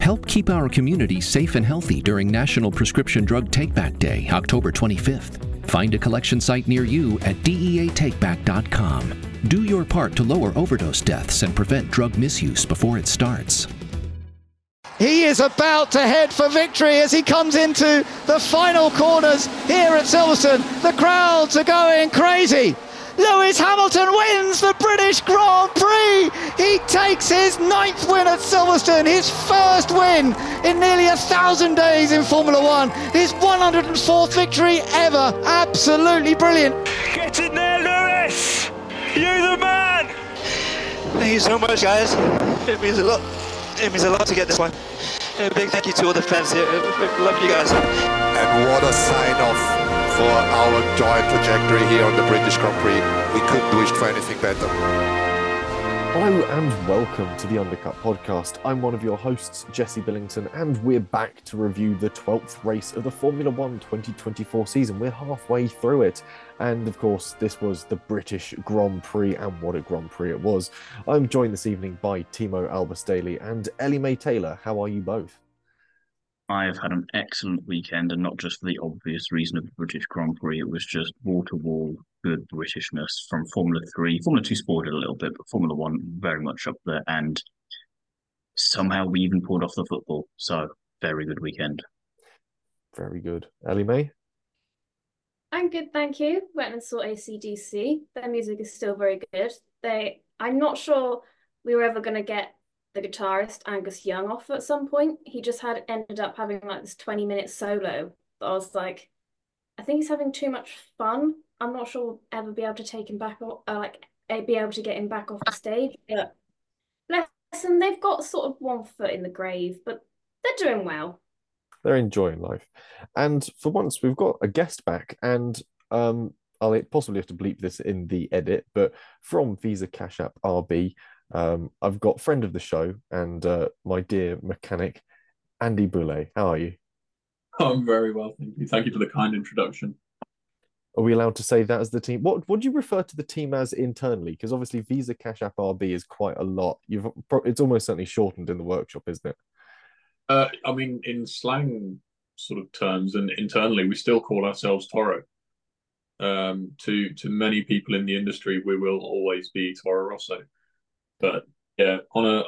Help keep our community safe and healthy during National Prescription Drug Takeback Day, October 25th. Find a collection site near you at deatakeback.com. Do your part to lower overdose deaths and prevent drug misuse before it starts. He is about to head for victory as he comes into the final corners here at Silverstone. The crowds are going crazy. Lewis Hamilton wins the British Grand Prix. He takes his 9th win at Silverstone, his first win in nearly 1,000 days in Formula One, his 104th victory ever. Absolutely brilliant. Get in there, Lewis! You're the man! Thank you so much, guys. It means a lot. It means a lot to get this one. And a big thank you to all the fans here. Love you guys. And what a sign-off for our joint trajectory here on the British Grand Prix. We couldn't wish for anything better. Hello and welcome to the Undercut Podcast. I'm one of your hosts, Jesse Billington, and we're back to review the 12th race of the Formula One 2024 season. We're halfway through it, and of course, this was the British Grand Prix, and what a Grand Prix it was. I'm joined this evening by Timo Albus-Daly and Ellie May Taylor. How are you both? I've had an excellent weekend, and not just for the obvious reason of the British Grand Prix. It was just wall-to-wall good Britishness from Formula 3. Formula 2 sported a little bit, but Formula 1 very much up there. And somehow we even pulled off the football. So, very good weekend. Very good. Ellie May? I'm good, thank you. Went and saw AC/DC. Their music is still very good. I'm not sure we were ever going to get the guitarist Angus Young off at some point. He just ended up having like this 20-minute solo. I was like, I think he's having too much fun. I'm not sure we'll ever be able to take him back, be able to get him back off the stage. But bless them, they've got sort of one foot in the grave, but they're doing well. They're enjoying life. And for once, we've got a guest back, and I'll possibly have to bleep this in the edit, but from Visa Cash App RB, I've got friend of the show and my dear mechanic, Andy Boulay. How are you? I'm very well, thank you. Thank you for the kind introduction. Are we allowed to say that as the team? What do you refer to the team as internally? Because obviously Visa Cash App RB is quite a lot. It's almost certainly shortened in the workshop, isn't it? I mean, in slang sort of terms and internally, we still call ourselves Toro. To many people in the industry, we will always be Toro Rosso. But yeah,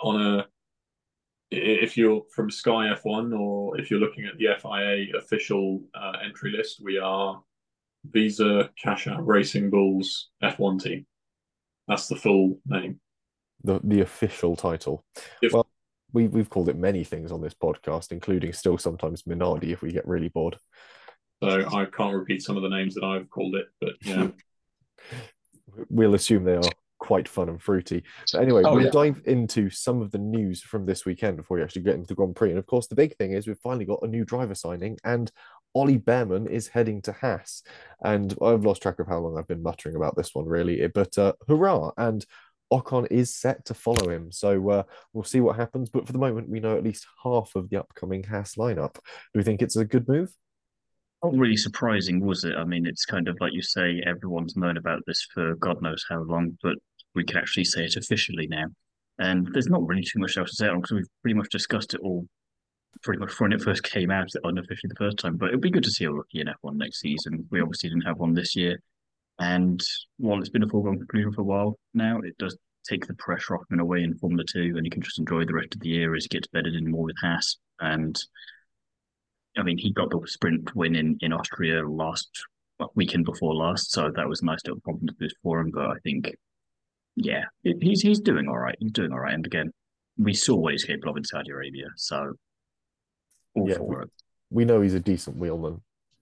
if you're from Sky F1 or if you're looking at the FIA official entry list, we are Visa Cash App Racing Bulls F1 team. That's the full name. The official title. Well, we've called it many things on this podcast, including still sometimes Minardi if we get really bored. So I can't repeat some of the names that I've called it, but yeah. We'll assume they are quite fun and fruity. But anyway, we'll dive into some of the news from this weekend before we actually get into the Grand Prix. And of course, the big thing is we've finally got a new driver signing, and Ollie Behrman is heading to Haas. And I've lost track of how long I've been muttering about this one, really. But hurrah! And Ocon is set to follow him. So we'll see what happens. But for the moment, we know at least half of the upcoming Haas lineup. Do we think it's a good move? Not really surprising, was it? I mean, it's kind of like you say, everyone's known about this for God knows how long, but we can actually say it officially now. And there's not really too much else to say on because we've pretty much discussed it all pretty much when it first came out unofficially the first time. But it'd be good to see a rookie in F1 next season. We obviously didn't have one this year. And while it's been a foregone conclusion for a while now, it does take the pressure off him in a way in Formula 2, and he can just enjoy the rest of the year as he gets bedded in more with Haas. And I mean, he got the sprint win in Austria weekend before last, so that was a nice little confidence boost for him. But I think, yeah, he's doing all right. He's doing all right. And again, we saw what he's capable of in Saudi Arabia, so all for it. We know he's a decent wheelman.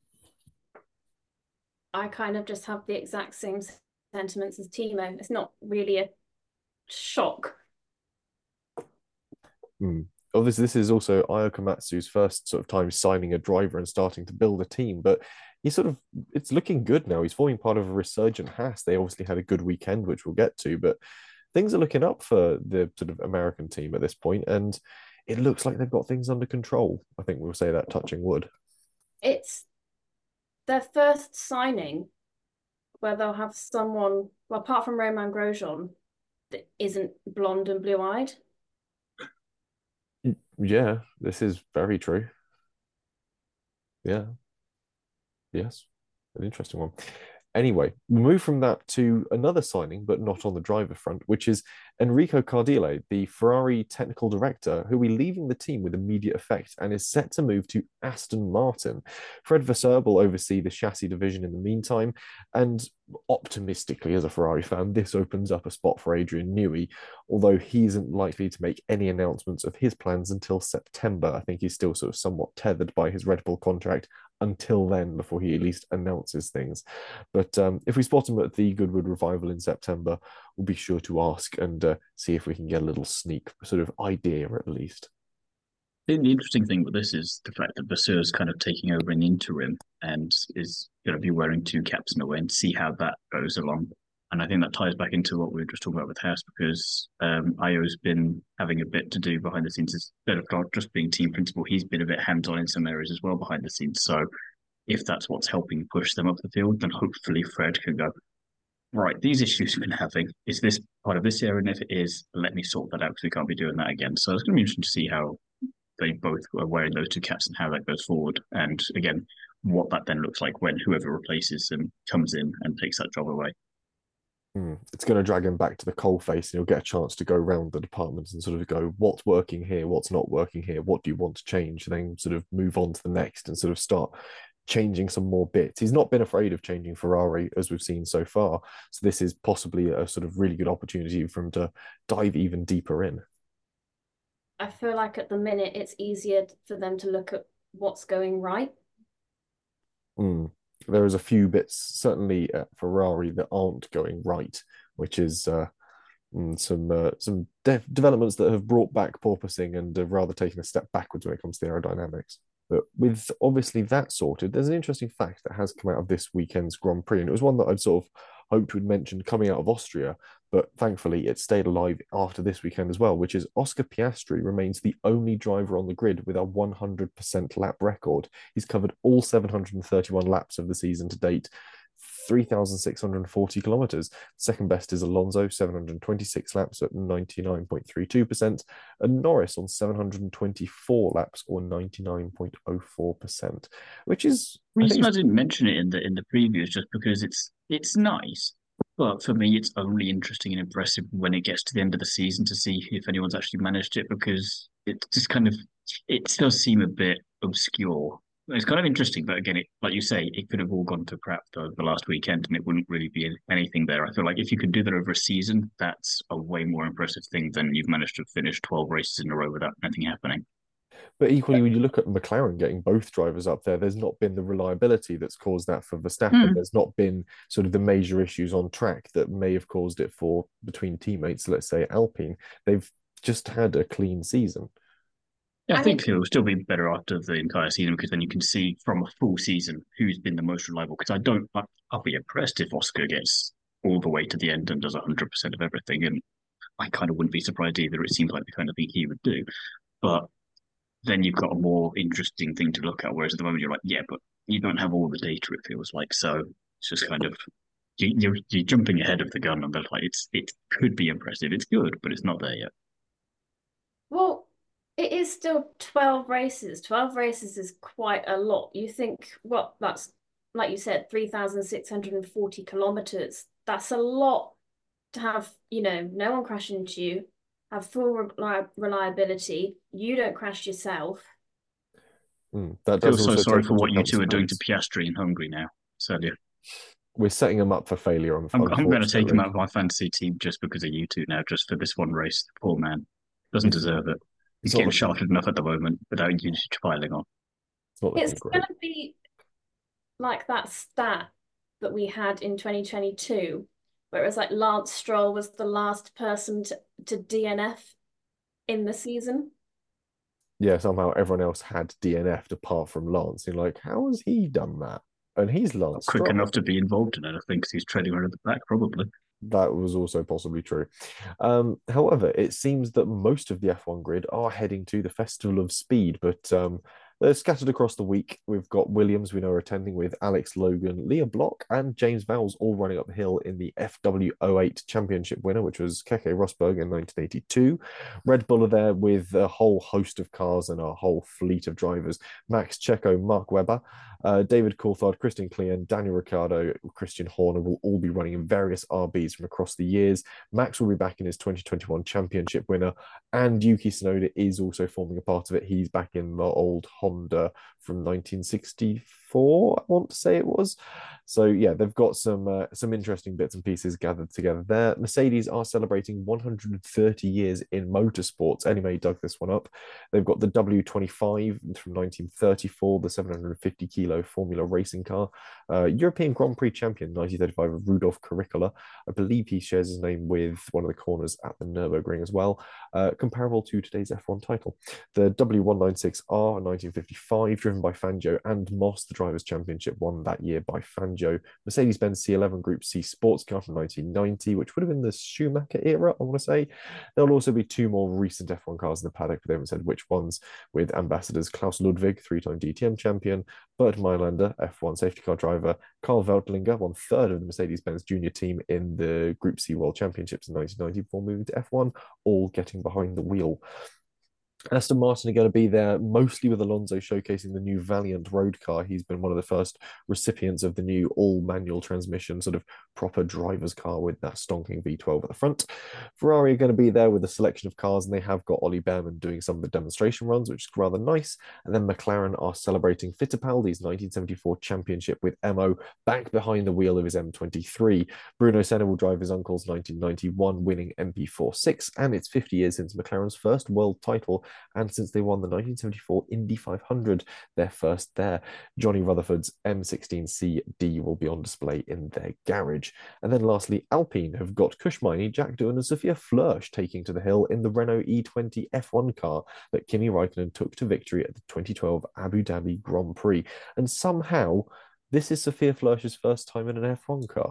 I kind of just have the exact same sentiments as Timo. It's not really a shock. Obviously, this is also Ayao Komatsu's first sort of time signing a driver and starting to build a team, but it's looking good now. He's forming part of a resurgent Haas. They obviously had a good weekend, which we'll get to, but things are looking up for the sort of American team at this point, and it looks like they've got things under control. I think we'll say that, touching wood. It's their first signing where they'll have someone, well, apart from Romain Grosjean, that isn't blonde and blue-eyed. Yeah, this is very true. Yeah, yes, an interesting one. Anyway, we'll move from that to another signing, but not on the driver front, which is Enrico Cardile, the Ferrari technical director, who will be leaving the team with immediate effect and is set to move to Aston Martin. Fred Vasseur will oversee the chassis division in the meantime, and optimistically, as a Ferrari fan, this opens up a spot for Adrian Newey, although he isn't likely to make any announcements of his plans until September. I think he's still sort of somewhat tethered by his Red Bull contract until then, before he at least announces things. But if we spot him at the Goodwood Revival in September, we'll be sure to ask and see if we can get a little sneak sort of idea at least. I think the interesting thing with this is the fact that Vasseur is kind of taking over in the interim and is going to be wearing two caps in a way, and see how that goes along. And I think that ties back into what we were just talking about with Haas, because Io's been having a bit to do behind the scenes. Instead of not just being team principal, he's been a bit hands-on in some areas as well behind the scenes. So if that's what's helping push them up the field, then hopefully Fred can go, right, these issues we've been having, is this part of this area? And if it is, let me sort that out, because we can't be doing that again. So it's going to be interesting to see how they both are wearing those two caps and how that goes forward. And again, what that then looks like when whoever replaces them comes in and takes that job away. It's going to drag him back to the coalface, and he'll get a chance to go around the departments and sort of go, what's working here, what's not working here, what do you want to change, and then sort of move on to the next and sort of start changing some more bits. He's not been afraid of changing Ferrari, as we've seen so far, so this is possibly a sort of really good opportunity for him to dive even deeper in. I feel like at the minute it's easier for them to look at what's going right. There is a few bits, certainly at Ferrari, that aren't going right, which is some developments that have brought back porpoising and have rather taken a step backwards when it comes to the aerodynamics. But with obviously that sorted, there's an interesting fact that has come out of this weekend's Grand Prix, and it was one that I'd sort of hoped we'd mentioned coming out of Austria, but thankfully it stayed alive after this weekend as well, which is Oscar Piastri remains the only driver on the grid with a 100% lap record. He's covered all 731 laps of the season to date, 3,640 kilometers. Second best is Alonso, 726 laps at 99.32%, and Norris on 724 laps or 99.04%, which is... The reason I didn't mention it in the preview is just because it's nice, but for me it's only interesting and impressive when it gets to the end of the season to see if anyone's actually managed it, because it just kind of, it does seem a bit obscure. It's kind of interesting, but again, like you say, it could have all gone to crap the last weekend, and it wouldn't really be anything there. I feel like if you could do that over a season, that's a way more impressive thing than you've managed to finish 12 races in a row without anything happening. But equally, when you look at McLaren getting both drivers up there's not been the reliability that's caused that for Verstappen. There's not been sort of the major issues on track that may have caused it for between teammates, let's say Alpine. They've just had a clean season. Yeah, I think it'll still be better after the entire season, because then you can see from a full season who's been the most reliable. Because I'll be impressed if Oscar gets all the way to the end and does 100% of everything. And I kind of wouldn't be surprised either. It seems like the kind of thing he would do. But then you've got a more interesting thing to look at. Whereas at the moment you're like, yeah, but you don't have all the data, it feels like. So it's just kind of, you're jumping ahead of the gun. And like, it could be impressive. It's good, but it's not there yet. Well, it is still 12 races. 12 races is quite a lot. You think, well, that's, like you said, 3,640 kilometers. That's a lot to have, no one crash into you, have full reliability. You don't crash yourself. I feel so sorry for what you two are doing to Piastri in Hungary now, Celia. We're setting him up for failure. I'm going to take him out of my fantasy team just because of you two now, just for this one race. Poor man. Doesn't deserve it. He's getting shafted enough at the moment without you piling on. It's going to be like that stat that we had in 2022, where it was like Lance Stroll was the last person to DNF in the season. Yeah, somehow everyone else had DNF'd apart from Lance. You're like, how has he done that? And he's Lance Quick enough to be involved in it, I think, because he's treading around the back, probably. That was also possibly true. However, it seems that most of the F1 grid are heading to the Festival of Speed, but They're scattered across the week. We've got Williams, we know, are attending with Alex Logan, Leah Block, and James Vowles all running up the hill in the FW08 Championship winner, which was Keke Rosberg in 1982. Red Bull are there with a whole host of cars and a whole fleet of drivers. Max Checo, Mark Webber, David Coulthard, Christian Klien, Daniel Ricciardo, Christian Horner will all be running in various RBs from across the years. Max will be back in his 2021 championship winner, and Yuki Tsunoda is also forming a part of it. He's back in the old Honda from 1964, I want to say it was. So yeah, they've got some interesting bits and pieces gathered together there. Mercedes are celebrating 130 years in motorsports. Anyway, dug this one up. They've got the W25 from 1934, the 750 kilo Formula racing car. European Grand Prix champion 1935 of Rudolf Caricola. I believe he shares his name with one of the corners at the Nürburgring as well. Comparable to today's F1 title. The W196R 1955, driven by Fangio and Moss. The Drivers' Championship won that year by Fangio. Mercedes-Benz C11 Group C sports car from 1990, which would have been the Schumacher era, I want to say. There'll also be two more recent F1 cars in the paddock, but they haven't said which ones, with ambassadors Klaus Ludwig, three-time DTM champion, Bert Mailander, F1 safety car driver, Karl Weltlinger, one-third of the Mercedes-Benz junior team in the Group C World Championships in 1990 before moving to F1, all getting behind the wheel. Aston Martin are going to be there mostly with Alonso showcasing the new Valiant road car. He's been one of the first recipients of the new all-manual transmission, sort of proper driver's car with that stonking V12 at the front. Ferrari are going to be there with a selection of cars, and they have got Ollie Behrman doing some of the demonstration runs, which is rather nice. And then McLaren are celebrating Fittipaldi's 1974 championship with Mo back behind the wheel of his M23. Bruno Senna will drive his uncle's 1991 winning MP46, and it's 50 years since McLaren's first world title, and since they won the 1974 Indy 500, their first there. Johnny Rutherford's M16CD will be on display in their garage. And then lastly, Alpine have got Kush Maini, Jack Doohan and Sophia Flörsch taking to the hill in the Renault E20 F1 car that Kimi Raikkonen took to victory at the 2012 Abu Dhabi Grand Prix. And somehow, this is Sophia Flörsch's first time in an F1 car.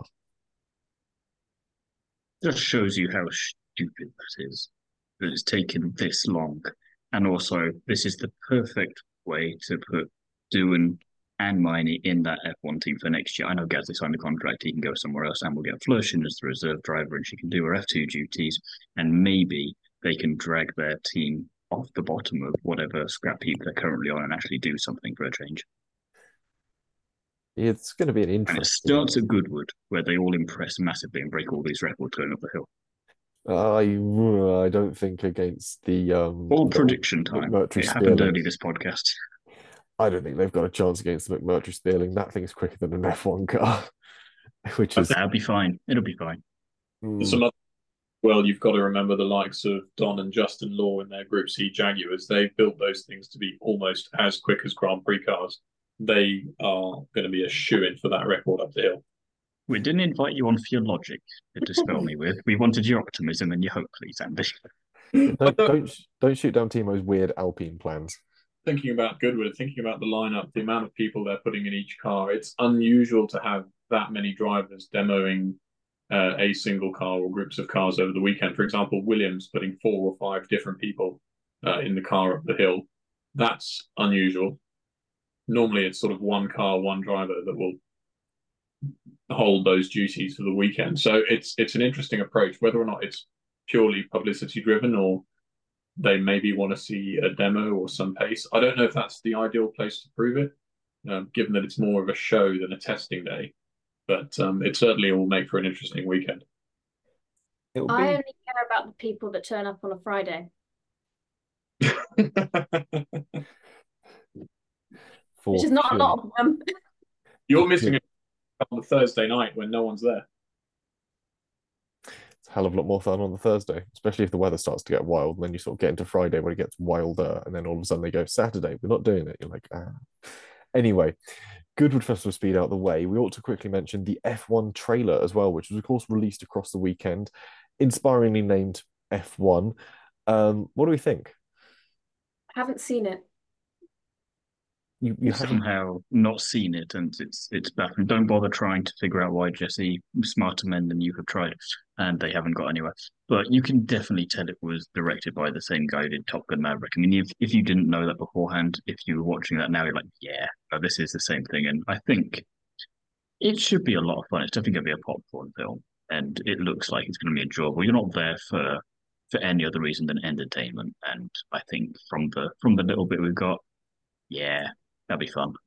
Just shows you how stupid that is, that it's taken this long. And also, this is the perfect way to put Doohan and Maini in that F1 team for next year. I know Gasly signed a contract, he can go somewhere else, and we'll get Flörsch in as the reserve driver, and she can do her F2 duties, and maybe they can drag their team off the bottom of whatever scrap heap they're currently on and actually do something for a change. It's going to be an interesting... And it starts at Goodwood, where they all impress massively and break all these records going up the hill. I don't think against the all prediction time. It happened early this podcast. I don't think they've got a chance against the McMurtry Spearling. That thing's quicker than an F1 car, which is that'll be fine. It'll be fine. Well, you've got to remember the likes of Don and Justin Law in their Group C Jaguars. They built those things to be almost as quick as Grand Prix cars. They are going to be a shoo-in for that record up the hill. We didn't invite you on for your logic to dispel me with. We wanted your optimism and your hope, please, Andy. Don't shoot down Timo's weird Alpine plans. Thinking about Goodwood, thinking about the lineup, the amount of people they're putting in each car, it's unusual to have that many drivers demoing a single car or groups of cars over the weekend. For example, Williams putting 4 or 5 different people in the car up the hill. That's unusual. Normally, it's sort of one car, one driver that will hold those duties for the weekend. So it's an interesting approach, whether or not it's purely publicity driven or they maybe want to see a demo or some pace. I don't know if that's the ideal place to prove it, given that it's more of a show than a testing day. But it certainly will make for an interesting weekend. I only care about the people that turn up on a Friday. Which is not a lot of them. You're missing it on the Thursday night when no one's there. It's a hell of a lot more fun on the Thursday, especially if the weather starts to get wild. And then you sort of get into Friday where it gets wilder, and then all of a sudden they go, Saturday, we're not doing it. You're like, ah. Anyway, Goodwood Festival Speed out the way, we ought to quickly mention the F1 trailer as well, which was, of course, released across the weekend, inspiringly named F1. What do we think? I haven't seen it. you haven't somehow not seen it, and it's baffling. Don't bother trying to figure out why, Jesse. Smarter men than you have tried, and they haven't got anywhere. But you can definitely tell it was directed by the same guy who did Top Gun Maverick. I mean, if you didn't know that beforehand, if you were watching that now, you're like, yeah, this is the same thing. And I think it should be a lot of fun. It's definitely going to be a popcorn film, and it looks like it's going to be enjoyable. You're not there for any other reason than entertainment. And I think from the little bit we've got, yeah, that'd be fun.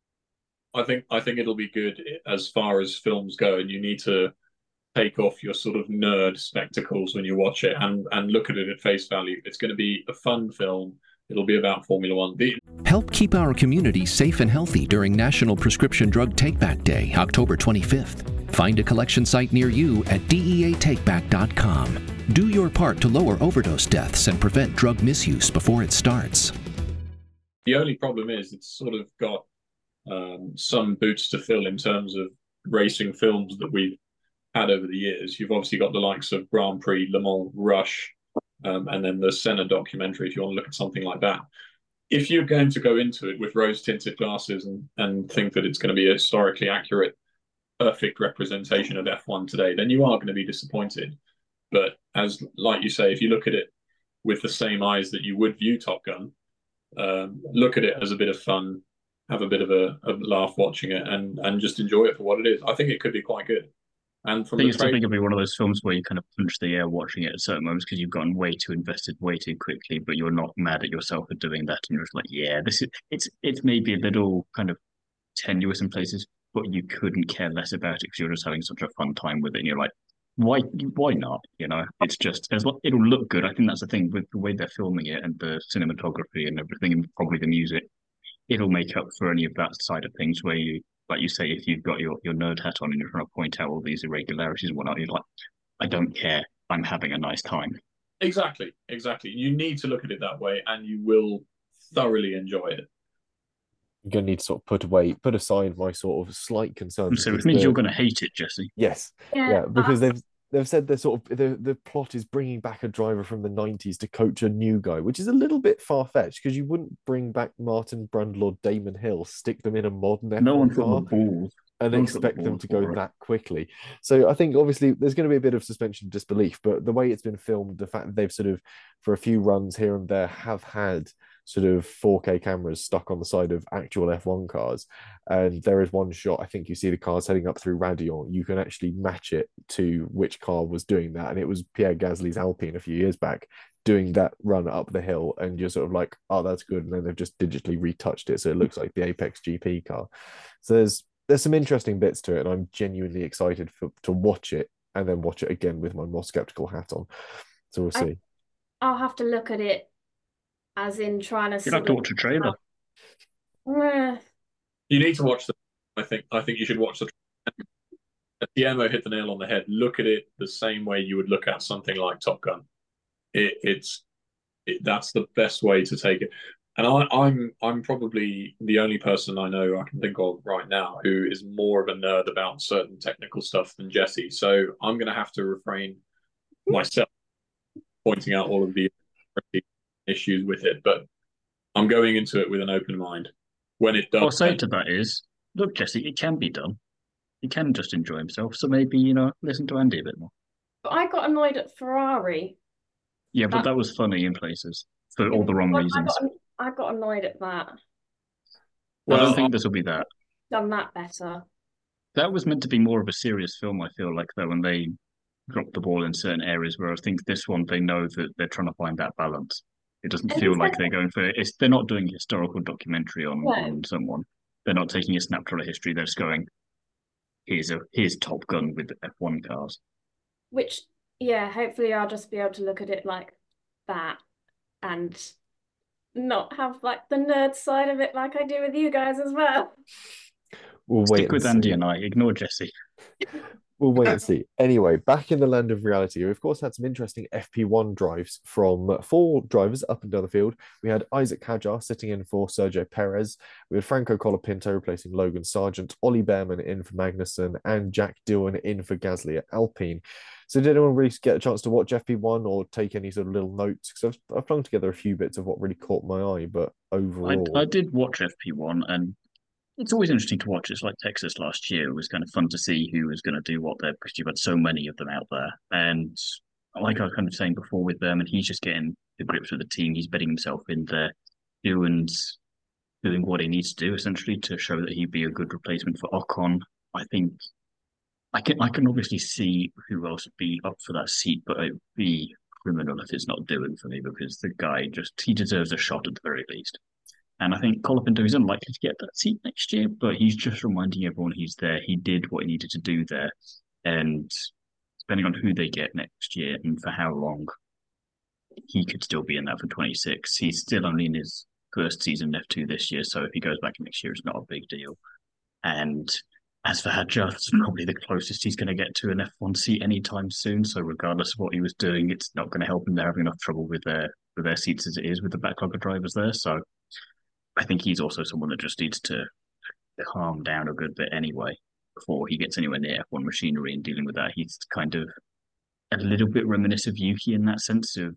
I think it'll be good as far as films go, and you need to take off your sort of nerd spectacles when you watch it and look at it at face value. It's going to be a fun film. It'll be about Formula One. Help keep our community safe and healthy during National Prescription Drug Takeback Day, October 25th. Find a collection site near you at deatakeback.com. Do your part to lower overdose deaths and prevent drug misuse before it starts. The only problem is it's sort of got some boots to fill in terms of racing films that we've had over the years. You've obviously got the likes of Grand Prix, Le Mans, Rush, and then the Senna documentary, if you want to look at something like that. If you're going to go into it with rose-tinted glasses and think that it's going to be a historically accurate, perfect representation of F1 today, then you are going to be disappointed. But like you say, if you look at it with the same eyes that you would view Top Gun, look at it as a bit of fun, have a bit of a laugh watching it, and just enjoy it for what it is. I think it could be quite good. And from I think it's definitely going to be one of those films where you kind of punch the air watching it at certain moments because you've gotten way too invested way too quickly, but you're not mad at yourself for doing that, and you're just like, yeah, it's maybe a little kind of tenuous in places, but you couldn't care less about it because you're just having such a fun time with it, and you're like, why not? It's just it'll look good. I think that's the thing with the way they're filming it and the cinematography and everything, and probably the music. It'll make up for any of that side of things where you, like you say, if you've got your nerd hat on and you're trying to point out all these irregularities and whatnot, you're like, I don't care. I'm having a nice time. Exactly. You need to look at it that way, and you will thoroughly enjoy it. You're going to need to sort of put aside my sort of slight concerns. So it means you're going to hate it, Jesse. Yes. Yeah, because they've said they're sort of the plot is bringing back a driver from the 90s to coach a new guy, which is a little bit far-fetched because you wouldn't bring back Martin Brundle or Damon Hill, stick them in a modern F1 car and expect them to go that quickly. So I think obviously there's going to be a bit of suspension of disbelief, but the way it's been filmed, the fact that they've sort of for a few runs here and there have had sort of 4K cameras stuck on the side of actual F1 cars. And there is one shot, I think you see the cars heading up through Raidillon. You can actually match it to which car was doing that. And it was Pierre Gasly's Alpine a few years back doing that run up the hill. And you're sort of like, oh, that's good. And then they've just digitally retouched it. So it looks like the Apex GP car. So there's some interesting bits to it. And I'm genuinely excited to watch it and then watch it again with my more skeptical hat on. So we'll see. I'll have to look at it as in trying to. You'll have to watch a trailer. You need to watch the. I think you should watch the. Guillermo hit the nail on the head. Look at it the same way you would look at something like Top Gun. That's the best way to take it. And I'm probably the only person I know I can think of right now who is more of a nerd about certain technical stuff than Jesse. So I'm going to have to refrain myself pointing out all of the issues with it, but I'm going into it with an open mind. When it does, what I'll say to that is, look, Jesse, it can be done. He can just enjoy himself. So maybe listen to Andy a bit more. But I got annoyed at Ferrari. Yeah, but that was funny in places for all the wrong reasons. I got annoyed at that. Well, I don't think this will be that. Done that better. That was meant to be more of a serious film. I feel like though, when they dropped the ball in certain areas, where I think this one they know that they're trying to find that balance. It doesn't feel like they're going for it. They're not doing a historical documentary on someone. They're not taking a snapshot of history. They're just going, here's Top Gun with F1 cars. Which, yeah, hopefully I'll just be able to look at it like that and not have like the nerd side of it like I do with you guys as well. We'll Stick with Andy and I. Ignore Jesse. We'll wait and see. Anyway, back in the land of reality, we of course had some interesting FP1 drives from 4 drivers up and down the field. We had Isaac Hadjar sitting in for Sergio Perez. We had Franco Colapinto replacing Logan Sargent, Ollie Behrman in for Magnussen, and Jack Doohan in for Gasly at Alpine. So did anyone really get a chance to watch FP1 or take any sort of little notes? Because I've flung together a few bits of what really caught my eye, but overall, I did watch FP1, and it's always interesting to watch. It's like Texas last year. It was kind of fun to see who was going to do what there because you've had so many of them out there. And like I was kind of saying before with Berman, he's just getting the grips with the team. He's betting himself in there, doing what he needs to do essentially to show that he'd be a good replacement for Ocon. I think I can obviously see who else would be up for that seat, but it'd be criminal if it's not doing for me because the guy he deserves a shot at the very least. And I think Colapinto is unlikely to get that seat next year, but he's just reminding everyone he's there. He did what he needed to do there. And depending on who they get next year and for how long, he could still be in that for 26. He's still only in his first season F2 this year, so if he goes back next year, it's not a big deal. And as for Hadjar, it's probably the closest he's going to get to an F1 seat anytime soon. So regardless of what he was doing, it's not going to help him. They're having enough trouble with their seats as it is with the backlog of drivers there. So I think he's also someone that just needs to calm down a good bit anyway before he gets anywhere near F1 machinery and dealing with that. He's kind of a little bit reminiscent of Yuki in that sense of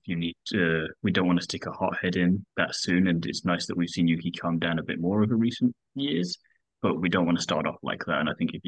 we don't want to stick a hot head in that soon. And it's nice that we've seen Yuki calm down a bit more over recent years, but we don't want to start off like that. And I think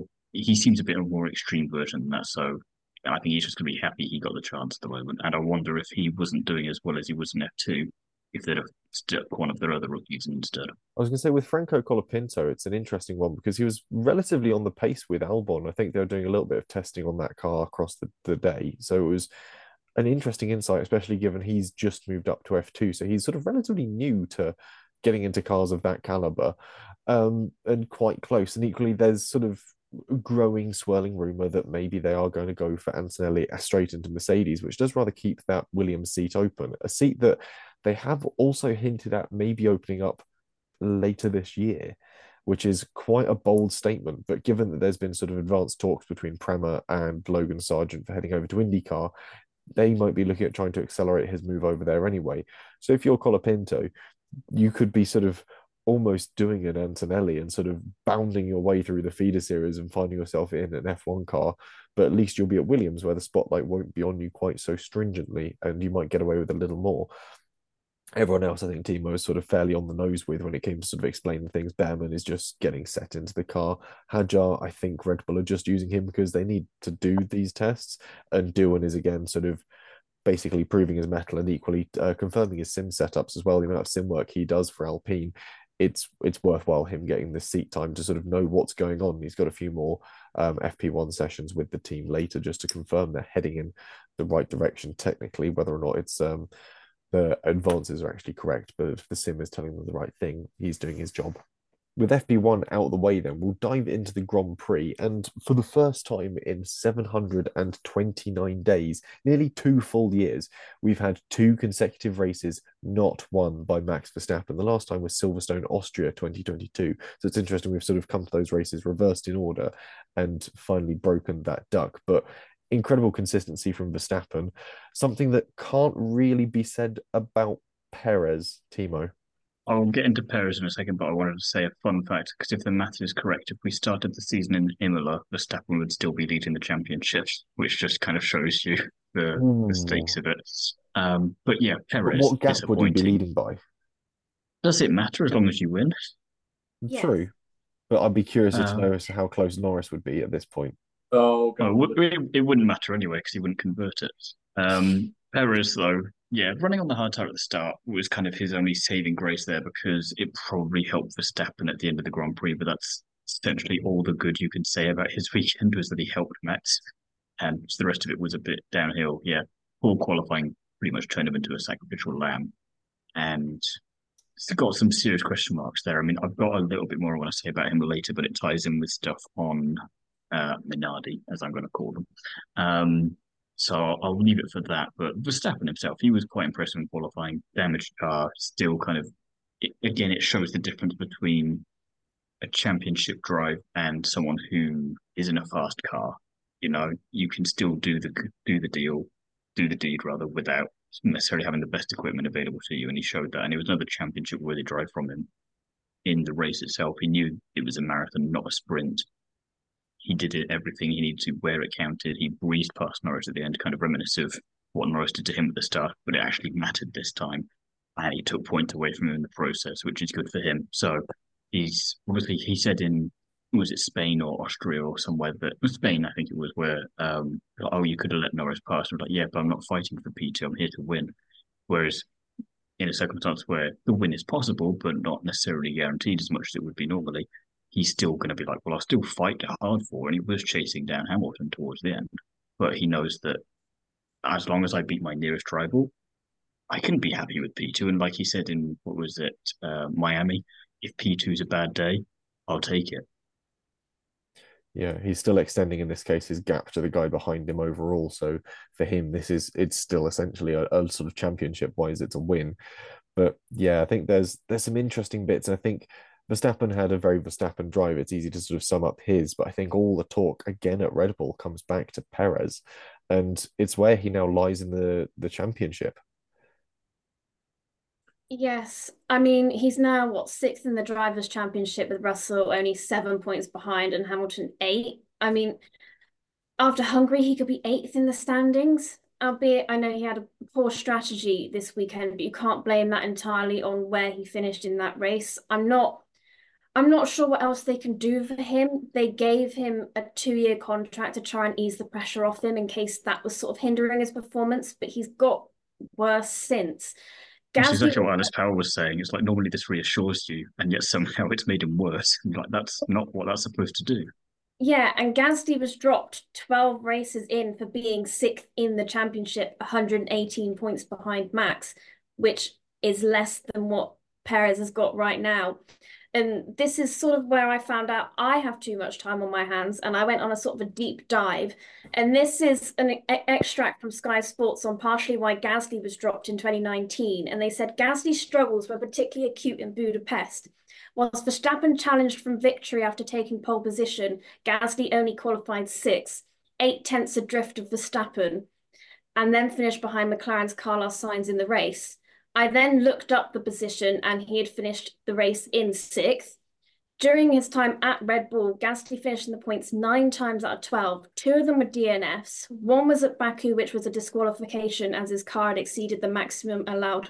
he seems a bit of a more extreme version than that. So I think he's just going to be happy he got the chance at the moment. And I wonder if he wasn't doing as well as he was in F2, if they'd have stuck one of their other rookies instead. I was going to say with Franco Colapinto, it's an interesting one because he was relatively on the pace with Albon. I think they were doing a little bit of testing on that car across the day. So it was an interesting insight, especially given he's just moved up to F2. So he's sort of relatively new to getting into cars of that caliber and quite close. And equally, there's sort of growing swirling rumor that maybe they are going to go for Antonelli straight into Mercedes, which does rather keep that Williams seat open, a seat that they have also hinted at maybe opening up later this year, which is quite a bold statement. But given that there's been sort of advanced talks between Prema and Logan Sargent for heading over to IndyCar, they might be looking at trying to accelerate his move over there anyway. So if you're Colapinto, you could be sort of almost doing an Antonelli and sort of bounding your way through the feeder series and finding yourself in an F1 car, but at least you'll be at Williams where the spotlight won't be on you quite so stringently and you might get away with a little more. Everyone else, I think Timo is sort of fairly on the nose with when it came to sort of explaining things. Behrman is just getting set into the car. Hadjar, I think Red Bull are just using him because they need to do these tests. And Doohan is again sort of basically proving his mettle and equally confirming his sim setups as well. The amount of sim work he does for Alpine, it's worthwhile him getting the seat time to sort of know what's going on. He's got a few more FP1 sessions with the team later just to confirm they're heading in the right direction technically, whether or not it's the advances are actually correct, but if the sim is telling them the right thing, he's doing his job. With FP1 out of the way, then we'll dive into the Grand Prix. And for the first time in 729 days, nearly 2 full years, we've had 2 consecutive races not won by Max Verstappen. The last time was Silverstone, Austria 2022. So it's interesting we've sort of come to those races reversed in order and finally broken that duck. But incredible consistency from Verstappen, something that can't really be said about Perez, Timo. I'll get into Perez in a second, but I wanted to say a fun fact, because if the math is correct, if we started the season in Imola, Verstappen would still be leading the championship, which just kind of shows you the stakes of it. But yeah, Perez. But what gap would he be leading by? Does it matter as long as you win? Yes. True. But I'd be curious to know as to how close Norris would be at this point. It wouldn't matter anyway because he wouldn't convert it. Perez, though, yeah, running on the hard tire at the start was kind of his only saving grace there because it probably helped Verstappen at the end of the Grand Prix, but that's essentially all the good you can say about his weekend was that he helped Max, and the rest of it was a bit downhill. Yeah, poor qualifying pretty much turned him into a sacrificial lamb, and it's got some serious question marks there. I mean, I've got a little bit more I want to say about him later, but it ties in with stuff on Minardi, as I'm going to call them. So I'll leave it for that. But Verstappen himself, he was quite impressive in qualifying. Damaged car, still kind of, it shows the difference between a championship drive and someone who is in a fast car. You know, you can still do the deed rather, without necessarily having the best equipment available to you. And he showed that. And it was another championship worthy drive from him in the race itself. He knew it was a marathon, not a sprint. he did everything he needed to where it counted. He breezed past Norris at the end, kind of reminiscent of what Norris did to him at the start, but it actually mattered this time. And he took points away from him in the process, which is good for him. So he's obviously, he said in, was it Spain or Austria or somewhere, that Spain, I think it was, where, oh, you could have let Norris pass. I'm like, yeah, but I'm not fighting for P2, I'm here to win. Whereas in a circumstance where the win is possible, but not necessarily guaranteed as much as it would be normally, he's still going to be like, well, I'll still fight hard for. And he was chasing down Hamilton towards the end, but he knows that as long as I beat my nearest rival, I can be happy with P2. And like he said in, what was it, Miami, if P2 is a bad day, I'll take it. Yeah, he's still extending in this case his gap to the guy behind him overall. So for him, it's still essentially a sort of championship wise, it's a win. But yeah, I think there's some interesting bits. I think Verstappen had a very Verstappen drive. It's easy to sort of sum up his, but I think all the talk again at Red Bull comes back to Perez, and it's where he now lies in the championship. Yes, I mean, he's now, what, sixth in the Drivers' Championship with Russell only 7 points behind and Hamilton 8. I mean, after Hungary, he could be 8th in the standings, albeit I know he had a poor strategy this weekend, but you can't blame that entirely on where he finished in that race. I'm not sure what else they can do for him. They gave him a 2-year contract to try and ease the pressure off him in case that was sort of hindering his performance, but he's got worse since. Which is exactly what Alice Powell was saying. It's like, normally this reassures you, and yet somehow it's made him worse. Like, that's not what that's supposed to do. Yeah, and Gasly was dropped 12 races in for being 6th in the championship, 118 points behind Max, which is less than what Perez has got right now. And this is sort of where I found out I have too much time on my hands, and I went on a sort of a deep dive. And this is an extract from Sky Sports on partially why Gasly was dropped in 2019. And they said Gasly's struggles were particularly acute in Budapest. Whilst Verstappen challenged from victory after taking pole position, Gasly only qualified 6th, 8 tenths adrift of Verstappen, and then finished behind McLaren's Carlos Sainz in the race. I then looked up the position and he had finished the race in 6th. During his time at Red Bull, Gasly finished in the points 9 times out of 12. 2 of them were DNFs. One was at Baku, which was a disqualification as his car had exceeded the maximum allowed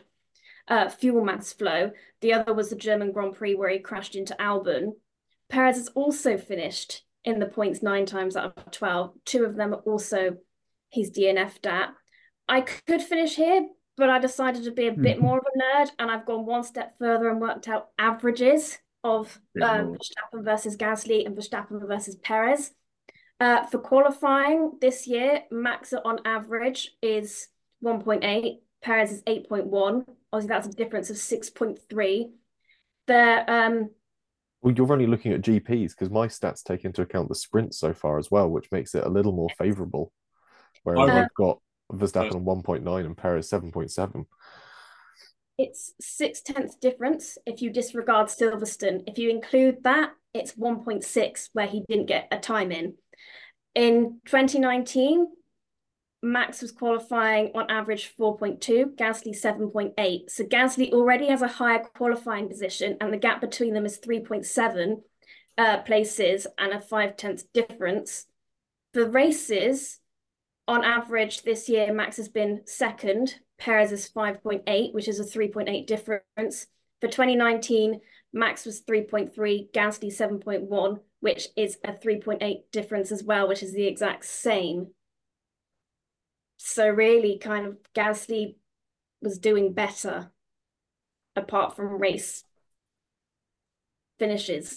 fuel mass flow. The other was the German Grand Prix where he crashed into Albon. Perez has also finished in the points 9 times out of 12. 2 of them are also he's DNF'd at. I could finish here, but I decided to be a bit more of a nerd, and I've gone one step further and worked out averages of Verstappen versus Gasly and Verstappen versus Perez. For qualifying this year, Max on average is 1.8, Perez is 8.1. Obviously, that's a difference of 6.3. Well, you're only looking at GPs because my stats take into account the sprints so far as well, which makes it a little more favourable. Whereas I've got Verstappen on 1.9 and Perez 7.7. It's 6 tenths difference if you disregard Silverstone. If you include that, it's 1.6 where he didn't get a time in. In 2019, Max was qualifying on average 4.2, Gasly 7.8. So Gasly already has a higher qualifying position, and the gap between them is 3.7 places and a 5 tenths difference. For races, on average this year, Max has been 2nd, Perez is 5.8, which is a 3.8 difference. For 2019, Max was 3.3, Gasly 7.1, which is a 3.8 difference as well, which is the exact same. So really kind of Gasly was doing better apart from race finishes.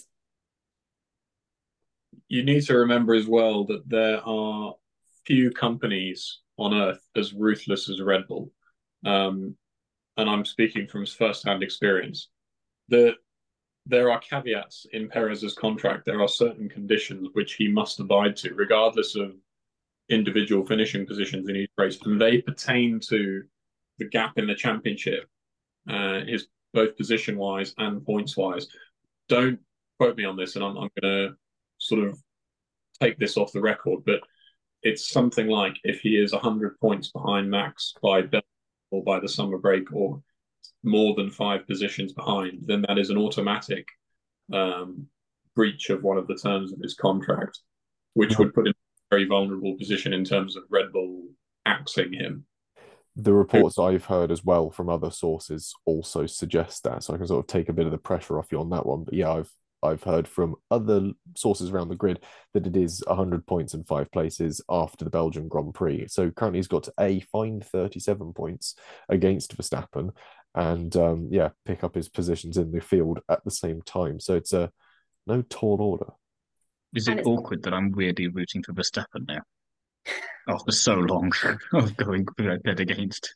You need to remember as well that there are few companies on earth as ruthless as Red Bull. And I'm speaking from first-hand experience. There are caveats in Perez's contract. There are certain conditions which he must abide to, regardless of individual finishing positions in each race, and they pertain to the gap in the championship, his both position-wise and points-wise. Don't quote me on this, and I'm going to sort of take this off the record, but it's something like if he is 100 points behind Max by Belgium or by the summer break or more than 5 positions behind, then that is an automatic breach of one of the terms of his contract, which would put him in a very vulnerable position in terms of Red Bull axing him. The reports I've heard as well from other sources also suggest that, so I can sort of take a bit of the pressure off you on that one. But yeah, I've heard from other sources around the grid that it is 100 points and 5 places after the Belgian Grand Prix. So currently he's got to find 37 points against Verstappen and pick up his positions in the field at the same time. So it's a no tall order. Is it awkward that I'm weirdly rooting for Verstappen now? After so long of going dead against.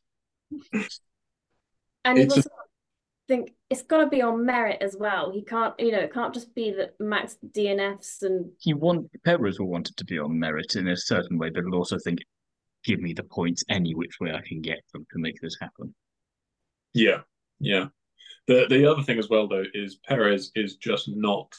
And you also think it's got to be on merit as well. He can't, it can't just be that Max DNFs and... Perez will want it to be on merit in a certain way, but he'll also think, give me the points any which way I can get them to make this happen. Yeah. The other thing as well, though, is Perez is just not,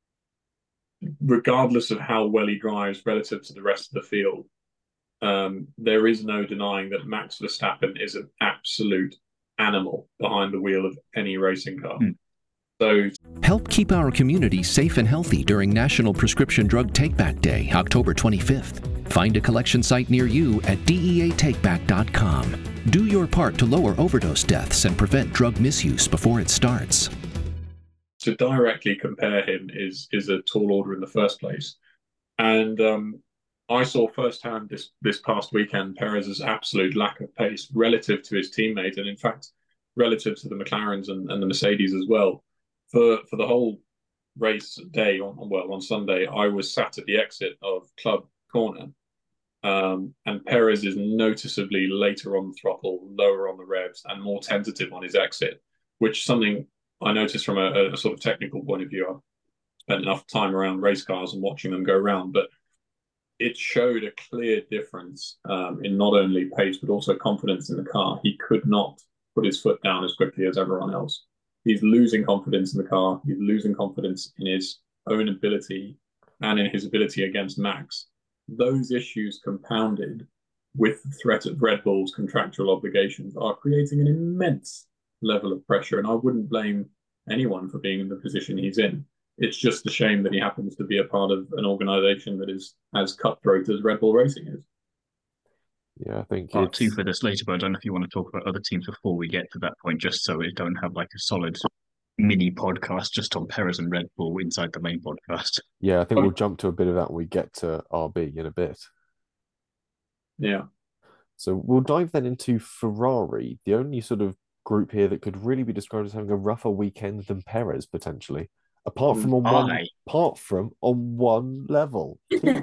regardless of how well he drives relative to the rest of the field, there is no denying that Max Verstappen is an absolute animal behind the wheel of any racing car. So help keep our community safe and healthy during National Prescription Drug Takeback Day, October 25th. Find a collection site near you at deatakeback.com. Do your part to lower overdose deaths and prevent drug misuse before it starts. To directly compare him is a tall order in the first place. And I saw firsthand this past weekend Perez's absolute lack of pace relative to his teammate, and in fact, relative to the McLarens and the Mercedes as well. For the whole race day on Sunday, I was sat at the exit of Club Corner, and Perez is noticeably later on the throttle, lower on the revs, and more tentative on his exit, which is something I noticed from a sort of technical point of view. I've spent enough time around race cars and watching them go around, but it showed a clear difference in not only pace, but also confidence in the car. He could not put his foot down as quickly as everyone else. He's losing confidence in the car. He's losing confidence in his own ability and in his ability against Max. Those issues compounded with the threat of Red Bull's contractual obligations are creating an immense level of pressure. And I wouldn't blame anyone for being in the position he's in. It's just a shame that he happens to be a part of an organisation that is as cutthroat as Red Bull Racing is. Yeah, I think Part two for this later, but I don't know if you want to talk about other teams before we get to that point, just so we don't have like a solid mini podcast just on Perez and Red Bull inside the main podcast. Yeah, I think we'll jump to a bit of that when we get to RB in a bit. Yeah. So we'll dive then into Ferrari, the only sort of group here that could really be described as having a rougher weekend than Perez potentially. Apart from on one level.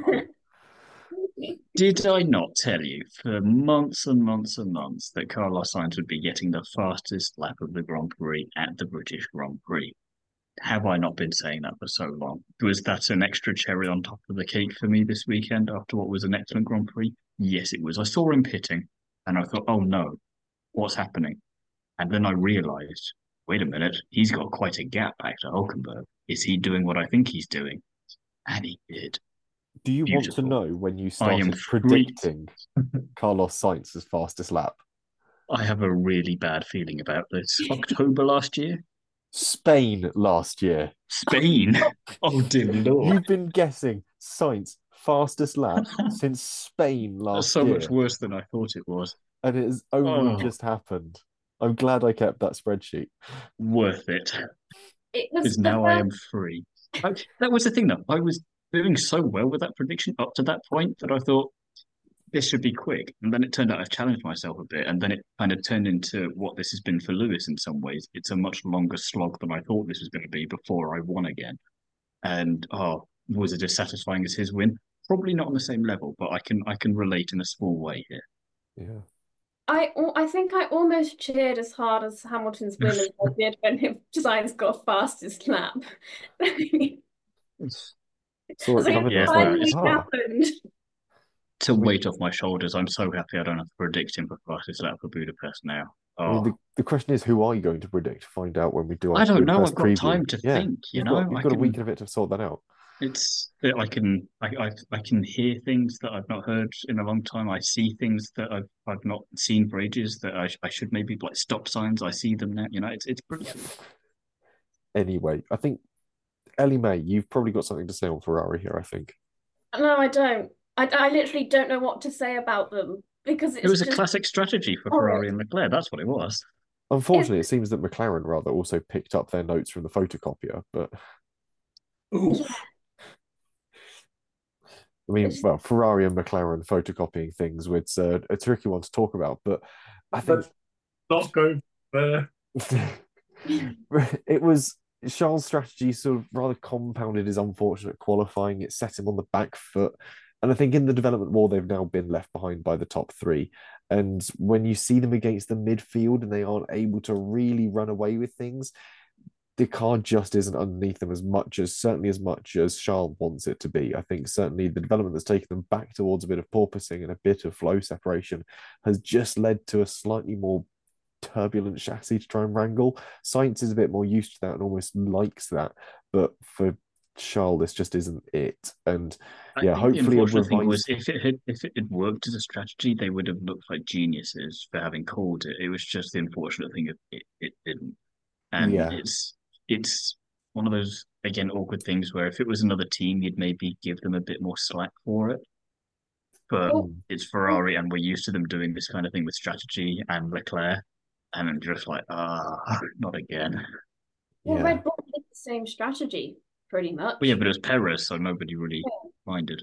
Did I not tell you for months and months and months that Carlos Sainz would be getting the fastest lap of the Grand Prix at the British Grand Prix? Have I not been saying that for so long? Was that an extra cherry on top of the cake for me this weekend after what was an excellent Grand Prix? Yes, it was. I saw him pitting and I thought, oh no, what's happening? And then I realised, wait a minute, he's got quite a gap back to Hulkenberg. Is he doing what I think he's doing? And he did. Do you want to know when you started predicting Carlos Sainz's fastest lap? I have a really bad feeling about this. October last year? Spain last year. Spain? Oh, dear Lord. You've been guessing Sainz fastest lap since Spain last year. So much worse than I thought it was. And it has only just happened. I'm glad I kept that spreadsheet. Worth it. Because now I am free. That was the thing, though. I was doing so well with that prediction up to that point that I thought this should be quick. And then it turned out I've challenged myself a bit. And then it kind of turned into what this has been for Lewis in some ways. It's a much longer slog than I thought this was going to be before I won again. And was it as satisfying as his win? Probably not on the same level, but I can relate in a small way here. Yeah. I think I almost cheered as hard as Hamilton's win as I did when Sainz got fastest lap. Happened. To weight off my shoulders, I'm so happy I don't have to predict him for fastest lap for Budapest now. I mean, the question is, who are you going to predict? Find out when we do our I don't know. Budapest I've got preview. time to think. You've got a week of it to sort that out. I can hear things that I've not heard in a long time. I see things that I've not seen for ages that I should maybe like stop signs. I see them now. It's brilliant. Anyway, I think Ellie May, you've probably got something to say on Ferrari here. I think. No, I don't. I literally don't know what to say about them because It it's was a just classic strategy for Ferrari horrid. and Leclerc. That's what it was. It's Unfortunately, it seems that McLaren rather also picked up their notes from the photocopier, but yeah, Oof. I mean, it's well, Ferrari and McLaren photocopying things, it's a tricky one to talk about. But I think Let's not go there. it was Charles' strategy sort of rather compounded his unfortunate qualifying. It set him on the back foot. And I think in the development war, they've now been left behind by the top three. And when you see them against the midfield and they aren't able to really run away with things, the car just isn't underneath them certainly as much as Charles wants it to be. I think certainly the development that's taken them back towards a bit of porpoising and a bit of flow separation has just led to a slightly more turbulent chassis to try and wrangle. Science is a bit more used to that and almost likes that, but for Charles, this just isn't it. And I yeah, think the hopefully a unfortunate thing was revised. if it had worked as a strategy, they would have looked like geniuses for having called it. It was just the unfortunate thing of it didn't. And Yeah, it's one of those again awkward things where if it was another team, you'd maybe give them a bit more slack for it. But well, mm, it's Ferrari, and we're used to them doing this kind of thing with strategy and Leclerc, and I'm just like, not again. well, yeah, Red Bull did the same strategy pretty But yeah, much. but it was Perez, so nobody really Yeah, minded.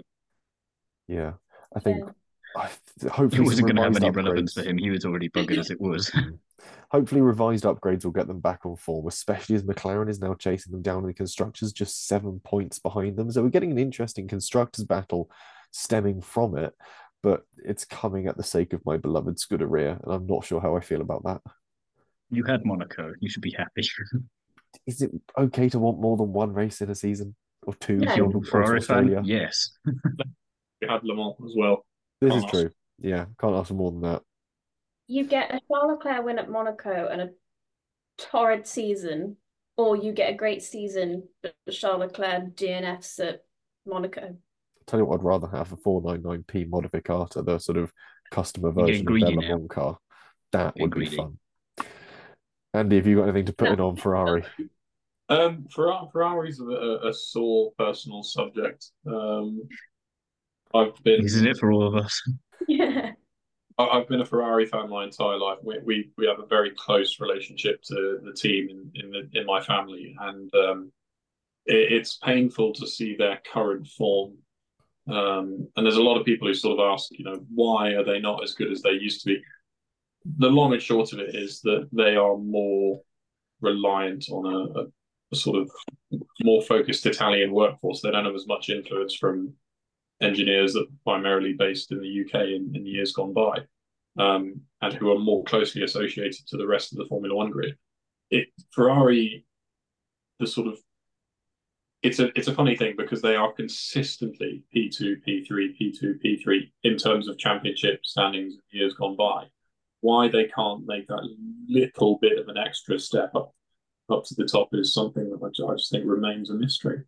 yeah. I think yeah. I, It hopefully some wasn't going to have revised any relevance for upgrades. him. He was already buggered as it was. Mm. Hopefully, revised upgrades will get them back on form, especially as McLaren is now chasing them down in the constructors, just 7 points behind them. So we're getting an interesting constructors battle stemming from it, but it's coming at the sake of my beloved Scuderia, and I'm not sure how I feel about that. You had Monaco. You should be happy. Is it okay to want more than one race in a season or two If No, you're on a also Ferrari fan, Australia? yes. We had Le Mans as well. This is Can't ask. true. Yeah, can't ask for more than that. you get a Charles Leclerc win at Monaco and a torrid season, or you get a great season, but Charles Leclerc DNFs at Monaco. Tell you what, I'd rather have a 499p Modificata, the sort of customer You're getting version of their greedy Le now. Mans car. That Getting would be greedy. fun. Andy, have you got anything to put No, in on Ferrari? Ferrari's a sore personal subject. I've been Isn't it for all of us? yeah. I've been a Ferrari fan my entire life. We have a very close relationship to the team in my family, and it's painful to see their current form. And there's a lot of people who sort of ask, why are they not as good as they used to be? The long and short of it is that they are more reliant on a sort of more focused Italian workforce. They don't have as much influence from engineers that are primarily based in the UK in years gone by, and who are more closely associated to the rest of the Formula One grid. Ferrari, the sort of it's a funny thing because they are consistently P2, P3, P2, P3 in terms of championship standings in years gone by. Why they can't make that little bit of an extra step up to the top is something that I just think remains a mystery.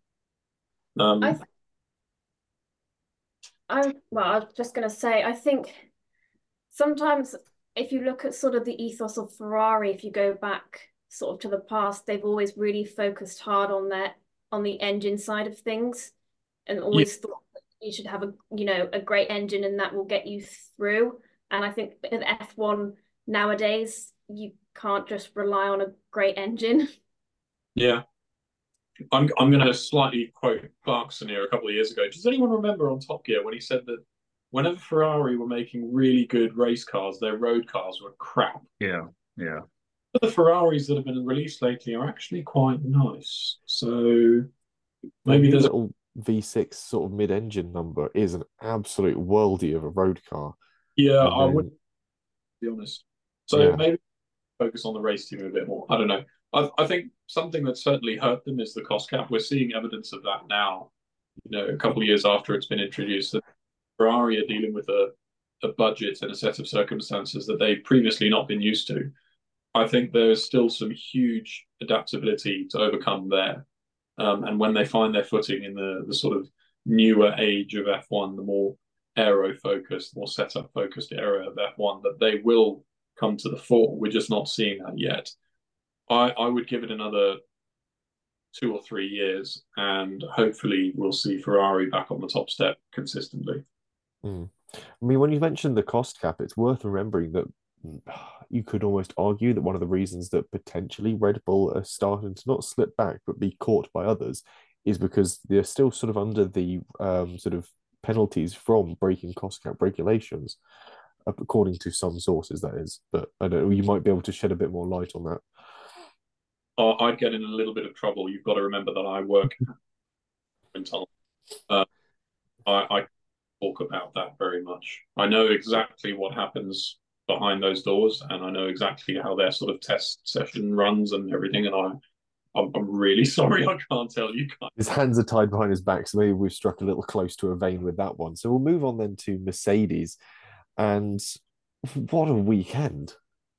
I well, I was just gonna say, I think sometimes if you look at sort of the ethos of Ferrari, if you go back sort of to the past, they've always really focused hard on the engine side of things and Yeah, always thought that you should have a great engine and that will get you through. And I think in F1 nowadays, you can't just rely on a great engine. yeah. I'm going to slightly quote Clarkson here a couple of years ago. Does anyone remember on Top Gear when he said that whenever Ferrari were making really good race cars, their road cars were crap? Yeah, yeah. But the Ferraris that have been released lately are actually quite nice. So Their maybe new there's little V6 sort of mid-engine number is an absolute worldie of a road car. yeah, And I would then, be honest. So yeah, maybe focus on the race team a bit more. I don't know. I think something that certainly hurt them is the cost cap. We're seeing evidence of that now. A couple of years after it's been introduced, that Ferrari are dealing with a budget and a set of circumstances that they've previously not been used to. I think there's still some huge adaptability to overcome there. And when they find their footing in the sort of newer age of F1, the more aero focused, more setup focused era of F1, that they will come to the fore. We're just not seeing that yet. I would give it another 2 or 3 years, and hopefully we'll see Ferrari back on the top step consistently. Mm. I mean, when you mentioned the cost cap, it's worth remembering that you could almost argue that one of the reasons that potentially Red Bull are starting to not slip back but be caught by others is because they're still sort of under the sort of penalties from breaking cost cap regulations, according to some sources, that is. But I don't know, you might be able to shed a bit more light on that. I'd get in a little bit of trouble. You've got to remember that I work in tunnel. I talk about that very much. I know exactly what happens behind those doors, and I know exactly how their sort of test session runs and everything. And I'm really sorry I can't tell you guys. His hands are tied behind his back, so maybe we've struck a little close to a vein with that one. So we'll move on then to Mercedes, and what a weekend!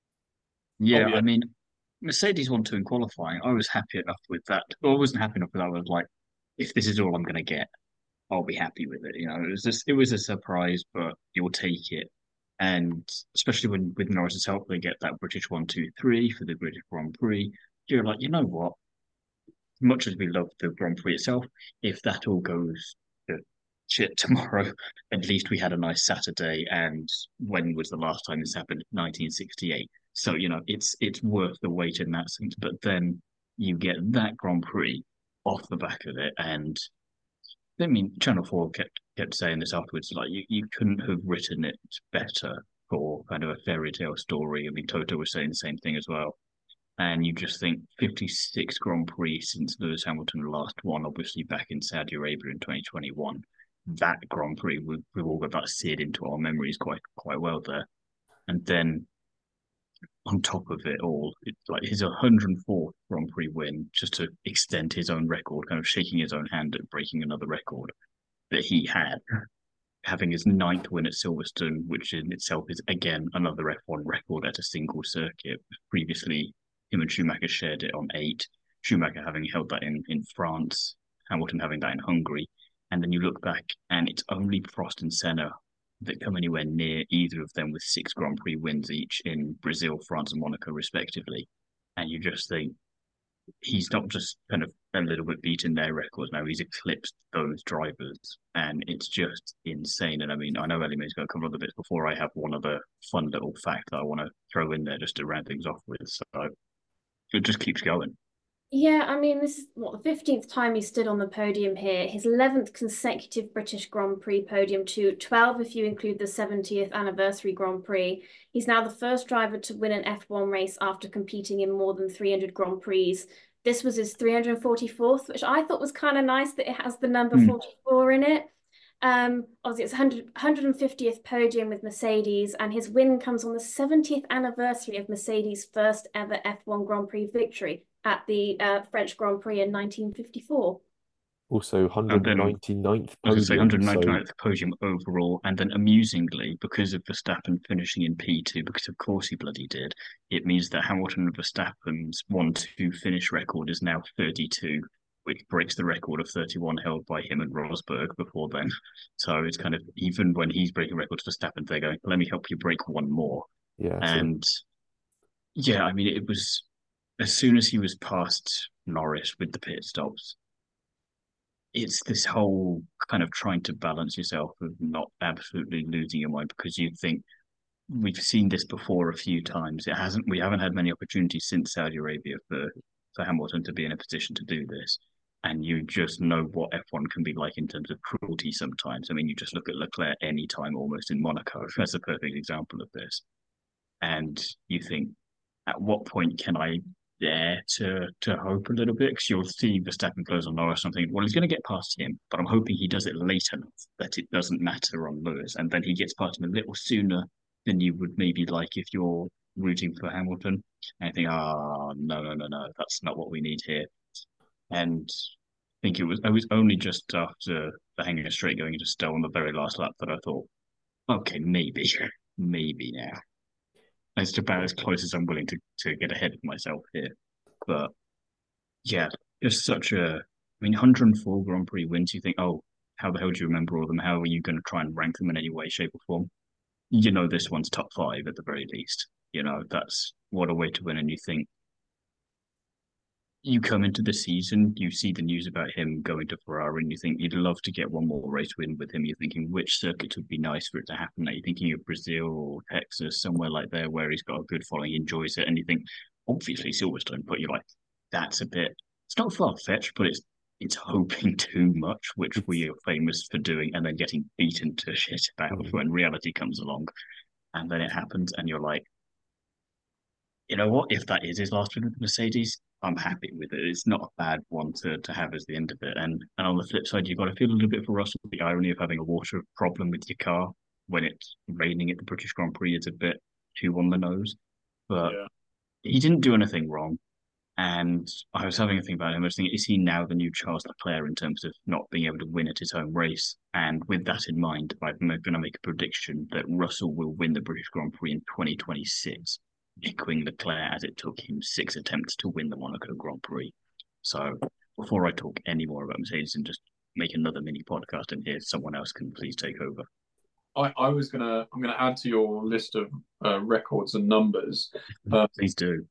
Yeah, I mean, Mercedes won 2 in qualifying. I was happy enough with that. Well, I wasn't happy enough with that. I was like, if this is all I'm going to get, I'll be happy with it. It was a surprise, but you'll take it. And especially when with Norris's help, they get that British 1-2-3 for the British Grand Prix. You're like, you know what? Much as we love the Grand Prix itself, if that all goes to shit tomorrow, at least we had a nice Saturday. And when was the last time this happened? 1968. So, it's worth the wait in that sense. But then you get that Grand Prix off the back of it. And I mean, Channel 4 kept saying this afterwards, like you couldn't have written it better for kind of a fairy tale story. I mean, Toto was saying the same thing as well. And you just think 56 Grand Prix since Lewis Hamilton last won, obviously back in Saudi Arabia in 2021. That Grand Prix, we've all got that seared into our memories quite well there. And then on top of it all, it's like his 104th Grand Prix win, just to extend his own record, kind of shaking his own hand at breaking another record that he had. Having his 9th win at Silverstone, which in itself is, again, another F1 record at a single circuit. Previously, him and Schumacher shared it on 8. Schumacher having held that in France, Hamilton having that in Hungary. And then you look back, and it's only Prost and Senna that come anywhere near either of them with 6 Grand Prix wins each in Brazil, France, and Monaco, respectively. And you just think he's not just kind of a little bit beaten their records now, he's eclipsed those drivers. And it's just insane. And I mean, I know Ellie Mae's going to cover other bits before I have one other fun little fact that I want to throw in there just to round things off with. So it just keeps going. Yeah, I mean, this is the 15th time he stood on the podium here. His 11th consecutive British Grand Prix podium, to 12 if you include the 70th anniversary Grand Prix. He's now the first driver to win an F1 race after competing in more than 300 Grand Prix. This was his 344th, which I thought was kind of nice that it has the number 44 in it. Obviously, it's 150th podium with Mercedes, and his win comes on the 70th anniversary of Mercedes' first ever F1 Grand Prix victory at the French Grand Prix in 1954. Also, 199th podium. 199th podium overall. And then, amusingly, because of Verstappen finishing in P2, because of course he bloody did, it means that Hamilton and Verstappen's 1-2 finish record is now 32, which breaks the record of 31 held by him and Rosberg before then. So it's kind of, even when he's breaking records for Verstappen, they're going, let me help you break one more. Yeah. And yeah, I mean, it was, as soon as he was past Norris with the pit stops, it's this whole kind of trying to balance yourself of not absolutely losing your mind, because you think, we've seen this before a few times. We haven't had many opportunities since Saudi Arabia for Hamilton to be in a position to do this. And you just know what F1 can be like in terms of cruelty sometimes. I mean, you just look at Leclerc any time almost in Monaco. That's a perfect example of this. And you think, at what point can I dare to hope a little bit? Because you'll see Verstappen close on Norris, something. Well, he's going to get past him, but I'm hoping he does it late enough that it doesn't matter on Lewis, and then he gets past him a little sooner than you would maybe like if you're rooting for Hamilton. And I think, no, that's not what we need here. And I think it was only just after the hanging straight going into Stowe on the very last lap that I thought, okay, maybe now. It's about as close as I'm willing to get ahead of myself here. But yeah, just such a, I mean, 104 Grand Prix wins. You think, oh, how the hell do you remember all of them? How are you going to try and rank them in any way, shape, or form? You know, this one's top 5 at the very least. You know, that's what a way to win. And you think, you come into the season, you see the news about him going to Ferrari, and you think you'd love to get one more race win with him. You're thinking which circuit would be nice for it to happen. You're thinking of Brazil or Texas, somewhere like there where he's got a good following, he enjoys it, and you think obviously Silverstone. But you're like, that's a bit. It's not far fetched, but it's hoping too much, which we are famous for doing, and then getting beaten to shit about when reality comes along, and then it happens, and you're like, you know what? If that is his last win with Mercedes, I'm happy with it. It's not a bad one to have as the end of it. And on the flip side, you've got to feel a little bit for Russell. The irony of having a water problem with your car when it's raining at the British Grand Prix is a bit too on the nose. But he didn't do anything wrong. And I was having a think about him. I was thinking, is he now the new Charles Leclerc in terms of not being able to win at his home race? And with that in mind, I'm going to make a prediction that Russell will win the British Grand Prix in 2026, echoing Leclerc as it took him 6 attempts to win the Monaco Grand Prix. So before I talk any more about Mercedes and just make another mini podcast in here, someone else can please take over. I'm gonna add to your list of records and numbers. Please do.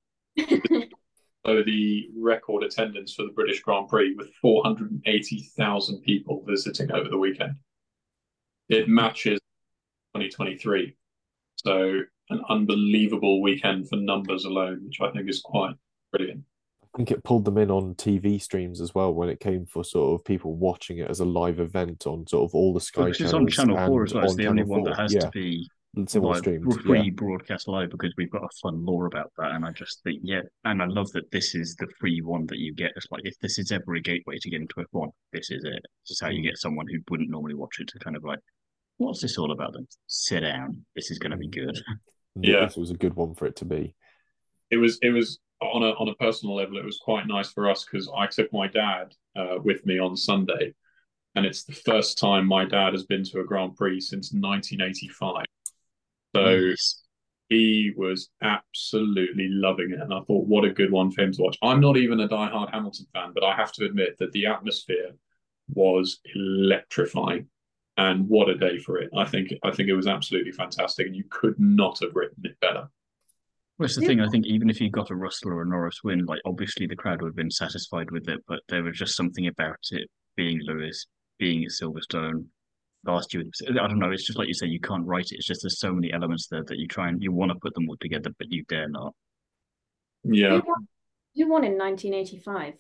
So the record attendance for the British Grand Prix with 480,000 people visiting over the weekend. It matches 2023. So an unbelievable weekend for numbers alone, which I think is quite brilliant. I think it pulled them in on TV streams as well when it came for sort of people watching it as a live event on sort of all the Sky channels. It's on Channel 4 as well. It's the only one that has to be free broadcast live, because we've got a fun law about that. And I just think, and I love that this is the free one that you get. It's like, if this is ever a gateway to get into F1, this is it. This is how you get someone who wouldn't normally watch it to kind of like, what's this all about then? Sit down. This is going to be good. Yeah, this was a good one for it to be. It was on a personal level, it was quite nice for us because I took my dad with me on Sunday, and it's the first time my dad has been to a Grand Prix since 1985. So he was absolutely loving it, and I thought, what a good one for him to watch. I'm not even a diehard Hamilton fan, but I have to admit that the atmosphere was electrifying, and what a day for it. I think it was absolutely fantastic, and you could not have written it better. Well, it's the thing. I think even if you got a Russell or a Norris win, like obviously the crowd would have been satisfied with it, but there was just something about it being Lewis, being at Silverstone last year. I don't know. It's just like you say, you can't write it. It's just there's so many elements there that you want to put them all together, but you dare not. Yeah. You won in 1985.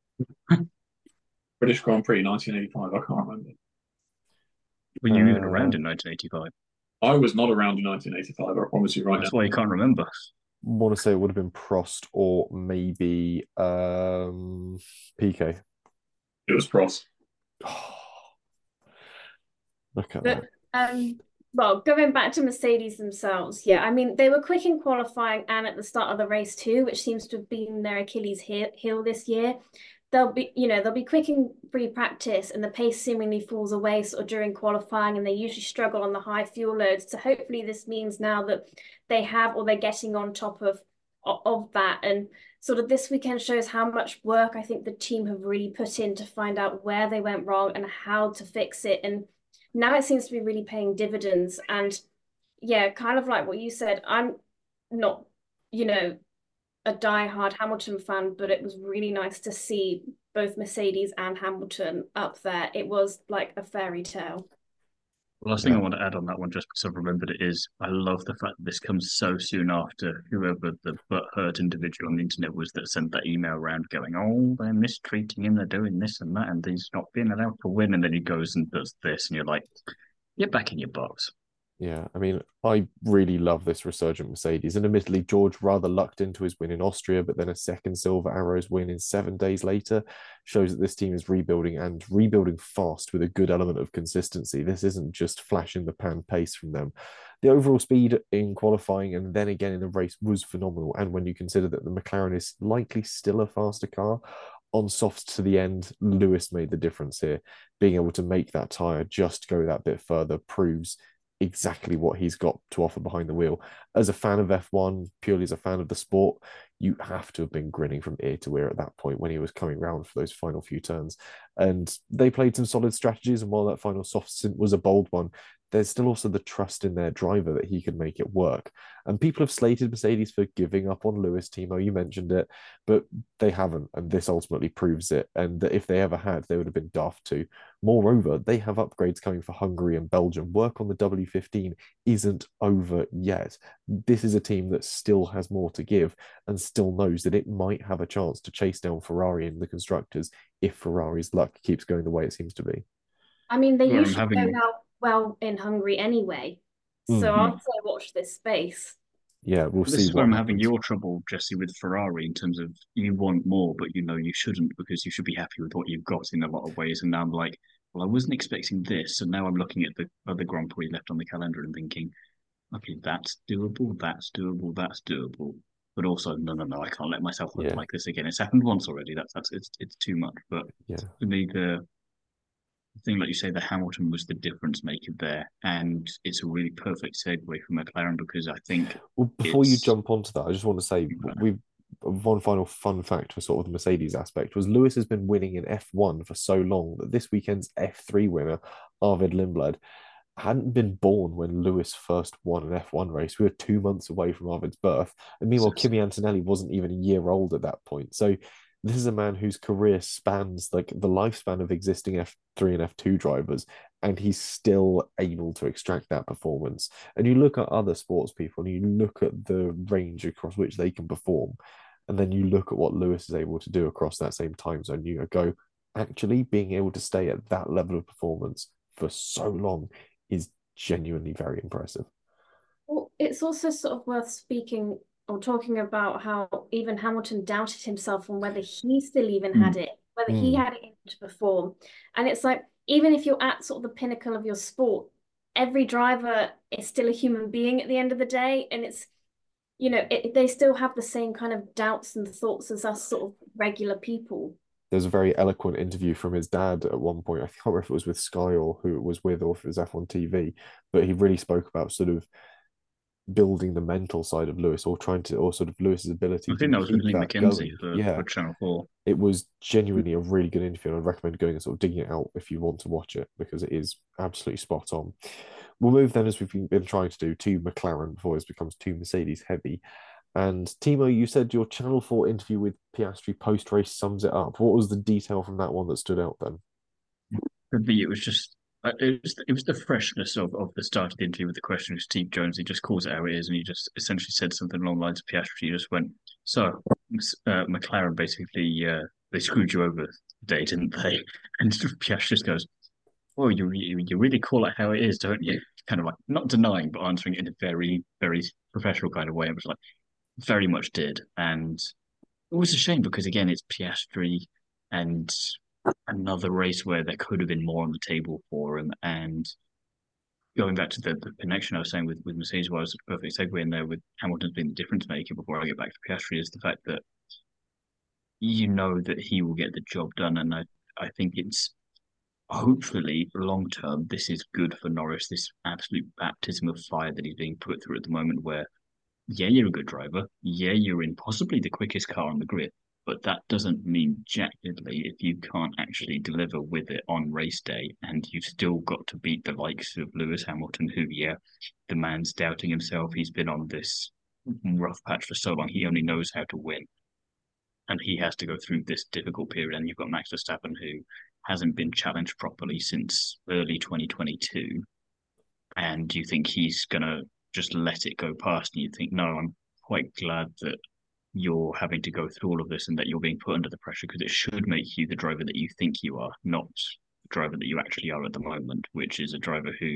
British Grand Prix 1985. I can't remember. Were you even around in 1985? I was not around in 1985. I promise you right now. That's why you can't remember. Want to say it would have been Prost or maybe Piquet. It was Prost. Look at that. Well, going back to Mercedes themselves, I mean, they were quick in qualifying and at the start of the race too, which seems to have been their Achilles heel this year. They'll be quick in free practice, and the pace seemingly falls away sort of during qualifying, and they usually struggle on the high fuel loads. So hopefully this means now that they have, or they're getting on top of that, and sort of this weekend shows how much work I think the team have really put in to find out where they went wrong and how to fix it. And now it seems to be really paying dividends. And kind of like what you said, I'm not, a diehard Hamilton fan, but it was really nice to see both Mercedes and Hamilton up there. It was like a fairy tale. The last thing I want to add on that one, just because I've remembered it, is I love the fact that this comes so soon after whoever the butthurt individual on the internet was that sent that email around going, oh, they're mistreating him, they're doing this and that, and he's not being allowed to win. And then he goes and does this, and you're like, you're back in your box. Yeah, I mean, I really love this resurgent Mercedes. And admittedly, George rather lucked into his win in Austria, but then a second Silver Arrows win in 7 days later shows that this team is rebuilding, and rebuilding fast with a good element of consistency. This isn't just flash in the pan pace from them. The overall speed in qualifying and then again in the race was phenomenal. And when you consider that the McLaren is likely still a faster car, on softs to the end, Lewis made the difference here. Being able to make that tyre just go that bit further proves exactly what he's got to offer behind the wheel. As a fan of F1, purely as a fan of the sport, you have to have been grinning from ear to ear at that point when he was coming round for those final few turns. And they played some solid strategies, and while that final soft stint was a bold one, there's still also the trust in their driver that he can make it work. And people have slated Mercedes for giving up on Lewis. Timo, you mentioned it, but they haven't, and this ultimately proves it. And that if they ever had, they would have been daft to. Moreover, they have upgrades coming for Hungary and Belgium. Work on the W15 isn't over yet. This is a team that still has more to give and still knows that it might have a chance to chase down Ferrari in the constructors if Ferrari's luck keeps going the way it seems to be. I mean, they usually go out well in Hungary anyway. So I'd say watch this space. Yeah, we'll see. This is where I'm having your trouble, Jesse, with Ferrari in terms of you want more, but you know you shouldn't because you should be happy with what you've got in a lot of ways. And now I'm like, well, I wasn't expecting this. So now I'm looking at the other Grand Prix left on the calendar and thinking, okay, that's doable, that's doable, that's doable. But also, no, I can't let myself look like this again. It's happened once already. It's too much. But for me, the thing, like you say, the Hamilton was the difference maker there, and it's a really perfect segue for McLaren because I think. Well, before you jump onto that, I just want to say one final fun fact for sort of the Mercedes aspect was Lewis has been winning in F1 for so long that this weekend's F3 winner, Arvid Lindblad, hadn't been born when Lewis first won an F1 race. We were 2 months away from Arvid's birth, and meanwhile, Kimi Antonelli wasn't even a year old at that point. So. This is a man whose career spans like the lifespan of existing F3 and F2 drivers, and he's still able to extract that performance. And you look at other sports people, and you look at the range across which they can perform, and then you look at what Lewis is able to do across that same time zone. You go, actually, being able to stay at that level of performance for so long is genuinely very impressive. Well, it's also sort of worth speaking or talking about how even Hamilton doubted himself on whether he still even had it, whether he had it to perform. And it's like, even if you're at sort of the pinnacle of your sport, every driver is still a human being at the end of the day. And it's, they still have the same kind of doubts and thoughts as us sort of regular people. There's a very eloquent interview from his dad at one point. I can't remember if it was with Sky or who it was with or if it was F1 TV, but he really spoke about sort of building the mental side of Lewis or sort of Lewis's ability. I think that was with Lee McKenzie for Channel 4. It was genuinely a really good interview, and I'd recommend going and sort of digging it out if you want to watch it because it is absolutely spot on. We'll move then, as we've been trying to do, to McLaren before this becomes too Mercedes heavy. And Timo, you said your Channel 4 interview with Piastri post-race sums it up. What was the detail from that one that stood out then? For me, it was just it was the freshness of the start of the interview with the question of Steve Jones. He just calls it how it is, and he just essentially said something along the lines of Piastri. He just went, "So McLaren basically they screwed you over today, didn't they?" And Piastri just goes, "Oh, you really call it how it is, don't you?" Kind of like not denying, but answering it in a very very professional kind of way. It was like very much did, and it was a shame because again, it's Piastri and another race where there could have been more on the table for him. And going back to the connection I was saying with Mercedes, was a perfect segue in there with Hamilton's being the difference maker before I get back to Piastri, is the fact that you know that he will get the job done. And I think it's hopefully long term, this is good for Norris, this absolute baptism of fire that he's being put through at the moment where, yeah, you're a good driver. Yeah, you're in possibly the quickest car on the grid. But that doesn't mean jack diddly if you can't actually deliver with it on race day, and you've still got to beat the likes of Lewis Hamilton, who, the man's doubting himself. He's been on this rough patch for so long. He only knows how to win, and he has to go through this difficult period. And you've got Max Verstappen, who hasn't been challenged properly since early 2022, and you think he's gonna just let it go past, and you think, no, I'm quite glad that you're having to go through all of this and that you're being put under the pressure because it should make you the driver that you think you are, not the driver that you actually are at the moment, which is a driver who,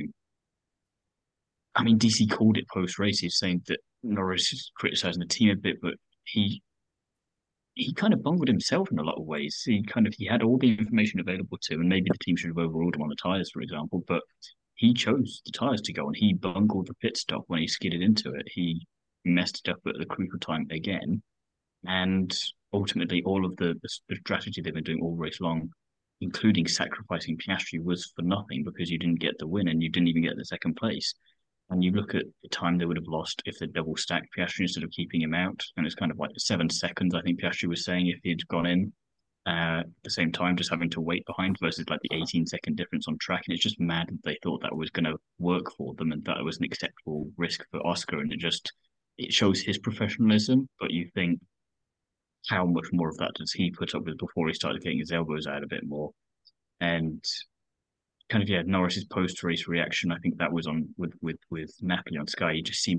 I mean, DC called it post-race. He's saying that Norris is criticising the team a bit, but he kind of bungled himself in a lot of ways. He had all the information available to him, and maybe the team should have overruled him on the tyres, for example, but he chose the tyres to go on. He bungled the pit stop when he skidded into it. He messed it up at the crucial time again, and ultimately all of the strategy they've been doing all race long, including sacrificing Piastri, was for nothing because you didn't get the win and you didn't even get the second place. And you look at the time they would have lost if they double stacked Piastri instead of keeping him out, and it's kind of like 7 seconds, I think Piastri was saying, if he'd gone in. at the same time, just having to wait behind versus like the 18-second difference on track. And it's just mad that they thought that was going to work for them and that it was an acceptable risk for Oscar. And it shows his professionalism, but you think, how much more of that does he put up with before he started getting his elbows out a bit more? And kind of, yeah, Norris's post-race reaction, I think that was on with Napoli on Sky. He just seemed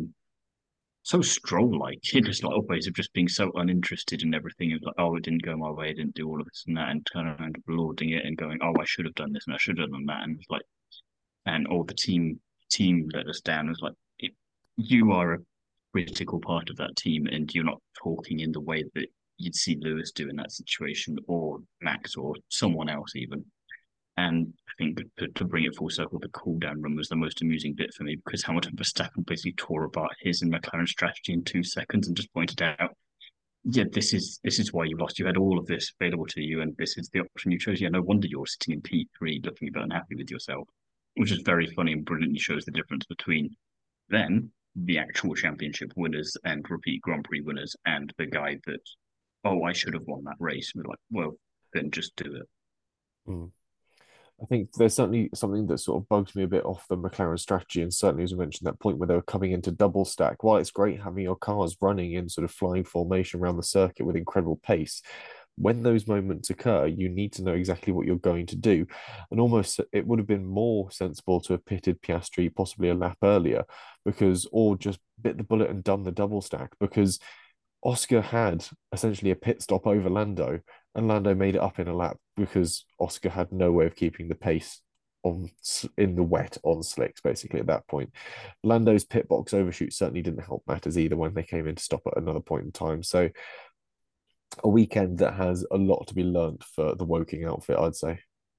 so Stroll-like in his like ways of just being so uninterested in everything. It was like, oh, it didn't go my way, I didn't do all of this and that, and kind of lauding it and going, oh, I should have done this and I should have done that, and it's like, and all the team let us down. It was like, you are a critical part of that team, and you're not talking in the way that you'd see Lewis do in that situation, or Max, or someone else even. And I think to bring it full circle, the cool down run was the most amusing bit for me, because Hamilton Verstappen basically tore apart his and McLaren's strategy in 2 seconds and just pointed out, yeah, this is why you lost. You had all of this available to you, and this is the option you chose. Yeah, no wonder you're sitting in P3 looking a bit unhappy with yourself, which is very funny and brilliantly shows the difference between then the actual championship winners and repeat Grand Prix winners and the guy that, oh, I should have won that race. We're like, well, then just do it. Mm. I think there's certainly something that sort of bugs me a bit off the McLaren strategy, and certainly as we mentioned, that point where they were coming into double stack. While it's great having your cars running in sort of flying formation around the circuit with incredible pace, when those moments occur, you need to know exactly what you're going to do. And almost it would have been more sensible to have pitted Piastri possibly a lap earlier, or just bit the bullet and done the double stack, because Oscar had essentially a pit stop over Lando, and Lando made it up in a lap because Oscar had no way of keeping the pace in the wet on slicks, basically, at that point. Lando's pit box overshoot certainly didn't help matters either when they came in to stop at another point in time. So a weekend that has a lot to be learnt for the Woking outfit, I'd say.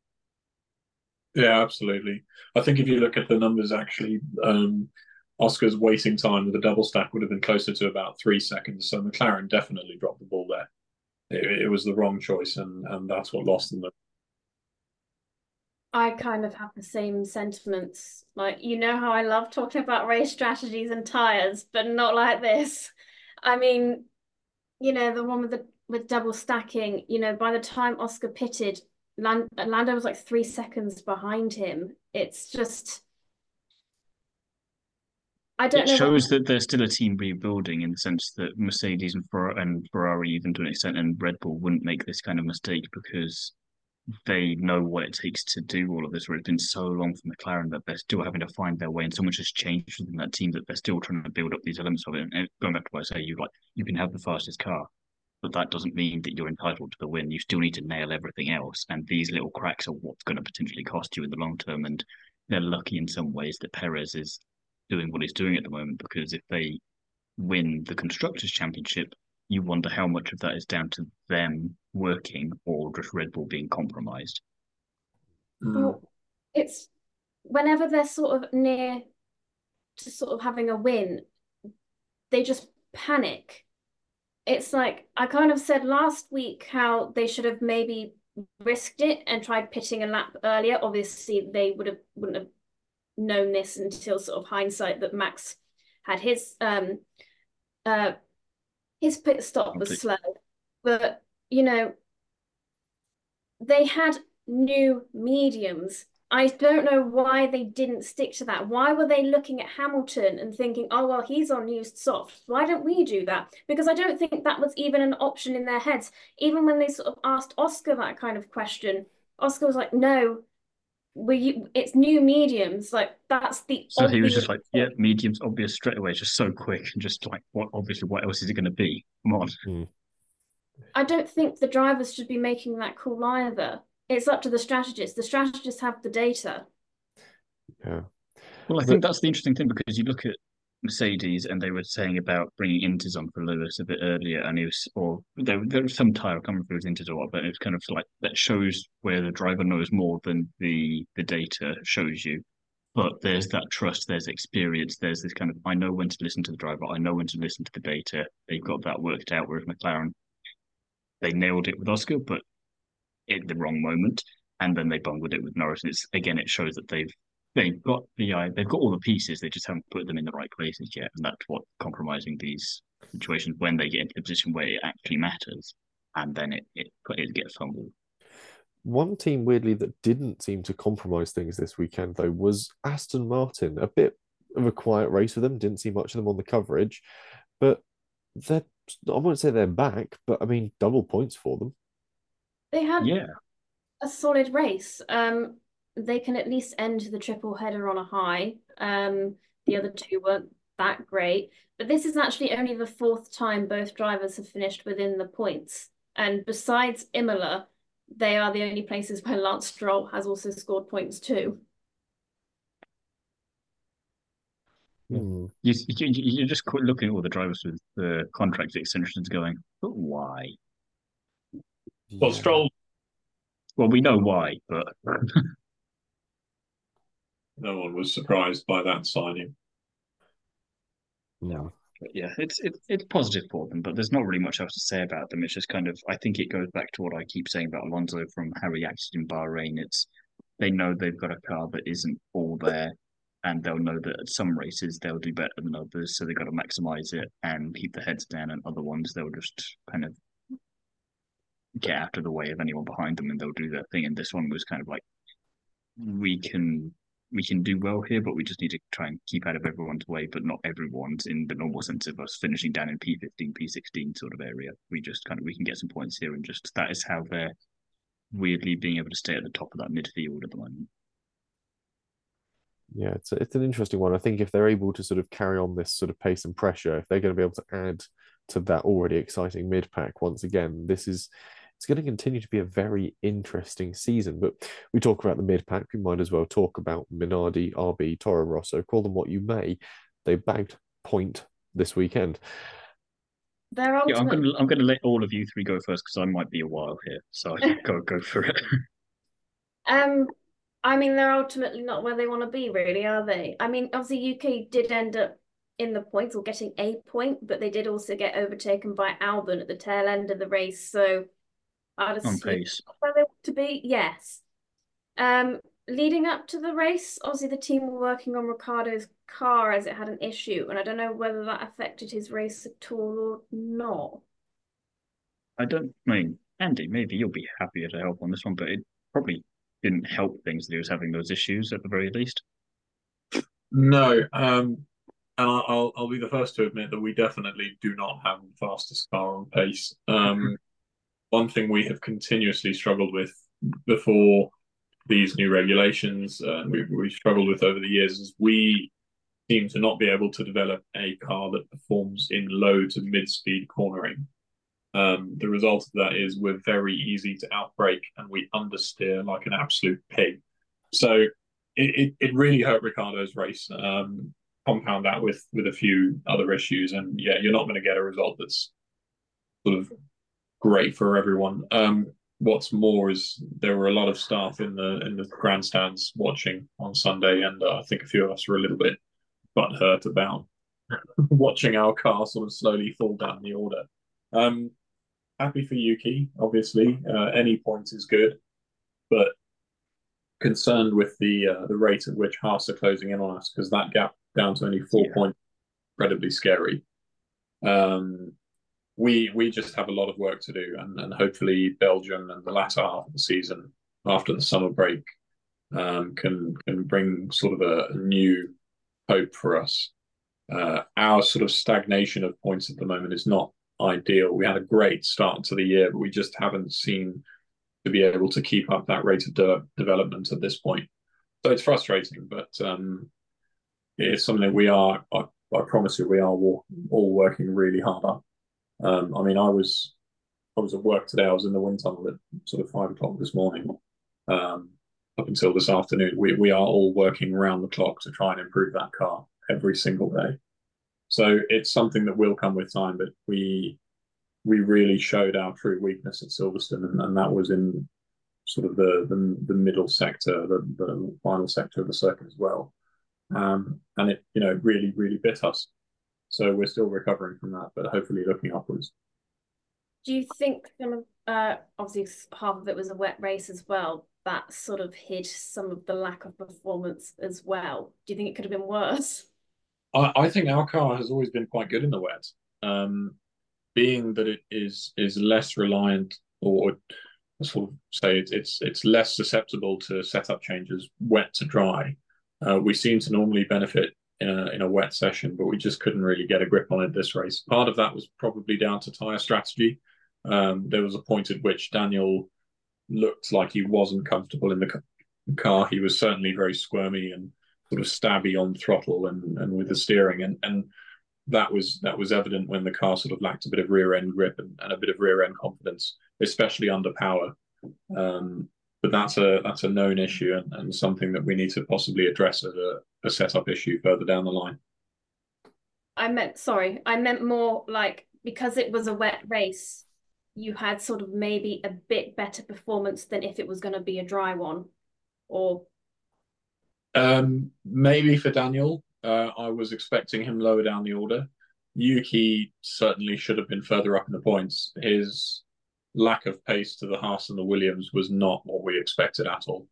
Yeah, absolutely. I think if you look at the numbers, actually, Oscar's waiting time with a double stack would have been closer to about 3 seconds. So McLaren definitely dropped the ball there. It was the wrong choice, and that's what lost them. I kind of have the same sentiments. Like, you know how I love talking about race strategies and tires, but not like this. I mean, the one with double stacking, by the time Oscar pitted, Lando was like 3 seconds behind him. It's just, I don't know. It shows that there's still a team rebuilding, in the sense that Mercedes and Ferrari, even to an extent, and Red Bull wouldn't make this kind of mistake because they know what it takes to do all of this. Where it's been so long for McLaren that they're still having to find their way, and so much has changed within that team that they're still trying to build up these elements of it. And going back to what I say, you can have the fastest car, but that doesn't mean that you're entitled to the win. You still need to nail everything else, and these little cracks are what's going to potentially cost you in the long term. And they're lucky in some ways that Perez is doing what he's doing at the moment, because if they win the Constructors' Championship, you wonder how much of that is down to them working or just Red Bull being compromised. Well, it's whenever they're sort of near to sort of having a win, they just panic. It's like, I kind of said last week how they should have maybe risked it and tried pitting a lap earlier. Obviously, they wouldn't have known this until sort of hindsight, that Max had his pit stop was slow, but they had new mediums. I don't know why they didn't stick to that. Why were they looking at Hamilton and thinking, oh, well, he's on new softs, why don't we do that? Because I don't think that was even an option in their heads. Even when they sort of asked Oscar that kind of question, Oscar was like, no, it's new mediums. Like, that's the So he was just like, yeah, mediums, obvious straight away, just so quick, and just like, what else is it going to be? Come on. I don't think the drivers should be making that call either. It's up to the strategists. The strategists have the data. Yeah. Well, I think that's the interesting thing, because you look at Mercedes, and they were saying about bringing Inters on for Lewis a bit earlier, and there was some tire, I can't remember if it was Inters or what, but it was kind of like, that shows where the driver knows more than the data shows you. But there's that trust, there's experience, there's this kind of, I know when to listen to the driver, I know when to listen to the data. They've got that worked out, whereas McLaren, they nailed it with Oscar, but in the wrong moment, and then they bungled it with Norris. And it shows that they've got all the pieces, they just haven't put them in the right places yet, and that's what compromising these situations when they get into the position where it actually matters. and then it gets fumbled. One team, weirdly, that didn't seem to compromise things this weekend, though, was Aston Martin. A bit of a quiet race for them, didn't see much of them on the coverage, but they're, I won't say they're back, but I mean, double points for them. They had a solid race. They can at least end the triple header on a high. The other two weren't that great, but this is actually only the fourth time both drivers have finished within the points. And besides Imola, they are the only places where Lance Stroll has also scored points too. You're just looking at all the drivers with the contract extensions going, but why? Well, Stroll. Well, we know why, but no one was surprised by that signing. No. Yeah, it's positive for them, but there's not really much else to say about them. It's just kind of, I think it goes back to what I keep saying about Alonso from how he acted in Bahrain. They know they've got a car that isn't all there, and they'll know that at some races they'll do better than others, so they've got to maximize it and keep their heads down, and other ones they'll just kind of get out of the way of anyone behind them and they'll do their thing. And this one was kind of like, we can do well here, but we just need to try and keep out of everyone's way, but not everyone's in the normal sense of us finishing down in P15, P16 sort of area. We can get some points here, and just that is how they're weirdly being able to stay at the top of that midfield at the moment. Yeah, it's an interesting one. I think if they're able to sort of carry on this sort of pace and pressure, if they're going to be able to add to that already exciting mid pack once again, it's going to continue to be a very interesting season. But we talk about the mid pack, we might as well talk about Minardi, RB, Toro Rosso, call them what you may. They bagged point this weekend. I'm going to let all of you three go first because I might be a while here, so go for it. I mean, they're ultimately not where they want to be, really, are they? I mean, obviously, UK did end up in the points or getting a point, but they did also get overtaken by Albon at the tail end of the race. So I'd assume where they want to be, yes. Leading up to the race, obviously the team were working on Ricciardo's car as it had an issue, and I don't know whether that affected his race at all or not. I mean, Andy, maybe you'll be happier to help on this one, but it probably didn't help things that he was having those issues at the very least. No, and I'll be the first to admit that we definitely do not have the fastest car on pace. One thing we have continuously struggled with before these new regulations, we've struggled with over the years, is we seem to not be able to develop a car that performs in low to mid-speed cornering. The result of that is we're very easy to outbrake and we understeer like an absolute pig. So it really hurt Ricciardo's race. Compound that with a few other issues, and yeah, you're not going to get a result that's sort of great for everyone. What's more is there were a lot of staff in the grandstands watching on Sunday, and I think a few of us were a little bit butthurt about watching our car sort of slowly fall down the order. Happy for Yuki, obviously. Any point is good, but concerned with the rate at which Haas are closing in on us, because that gap down to only 4 points, incredibly scary. We just have a lot of work to do, and hopefully Belgium and the latter half of the season after the summer break can bring sort of a new hope for us. Our sort of stagnation of points at the moment is not ideal. We had a great start to the year, but we just haven't seemed to be able to keep up that rate of development at this point. So it's frustrating, but it's something that I promise you, we are all working really hard on. I mean, I was at work today. I was in the wind tunnel at sort of 5 o'clock this morning, up until this afternoon. We are all working around the clock to try and improve that car every single day. So it's something that will come with time, but we really showed our true weakness at Silverstone, and that was in sort of the middle sector, the final sector of the circuit as well. And it really, really bit us. So we're still recovering from that, but hopefully looking upwards. Do you think some of, obviously half of it was a wet race as well, that sort of hid some of the lack of performance as well? Do you think it could have been worse? I think our car has always been quite good in the wet. being that it is less reliant, or sort of say it's less susceptible to setup changes wet to dry. We seem to normally benefit in a wet session, but we just couldn't really get a grip on it this race. Part of that was probably down to tyre strategy. There was a point at which Daniel looked like he wasn't comfortable in the car. He was certainly very squirmy and sort of stabby on throttle and with the steering, and that was evident when the car sort of lacked a bit of rear end grip and a bit of rear end confidence, especially under power. But that's a known issue and something that we need to possibly address as a setup issue further down the line. I meant more like, because it was a wet race, you had sort of maybe a bit better performance than if it was going to be a dry one, or maybe for Daniel. I was expecting him lower down the order. Yuki certainly should have been further up in the points. His lack of pace to the Haas and the Williams was not what we expected at all.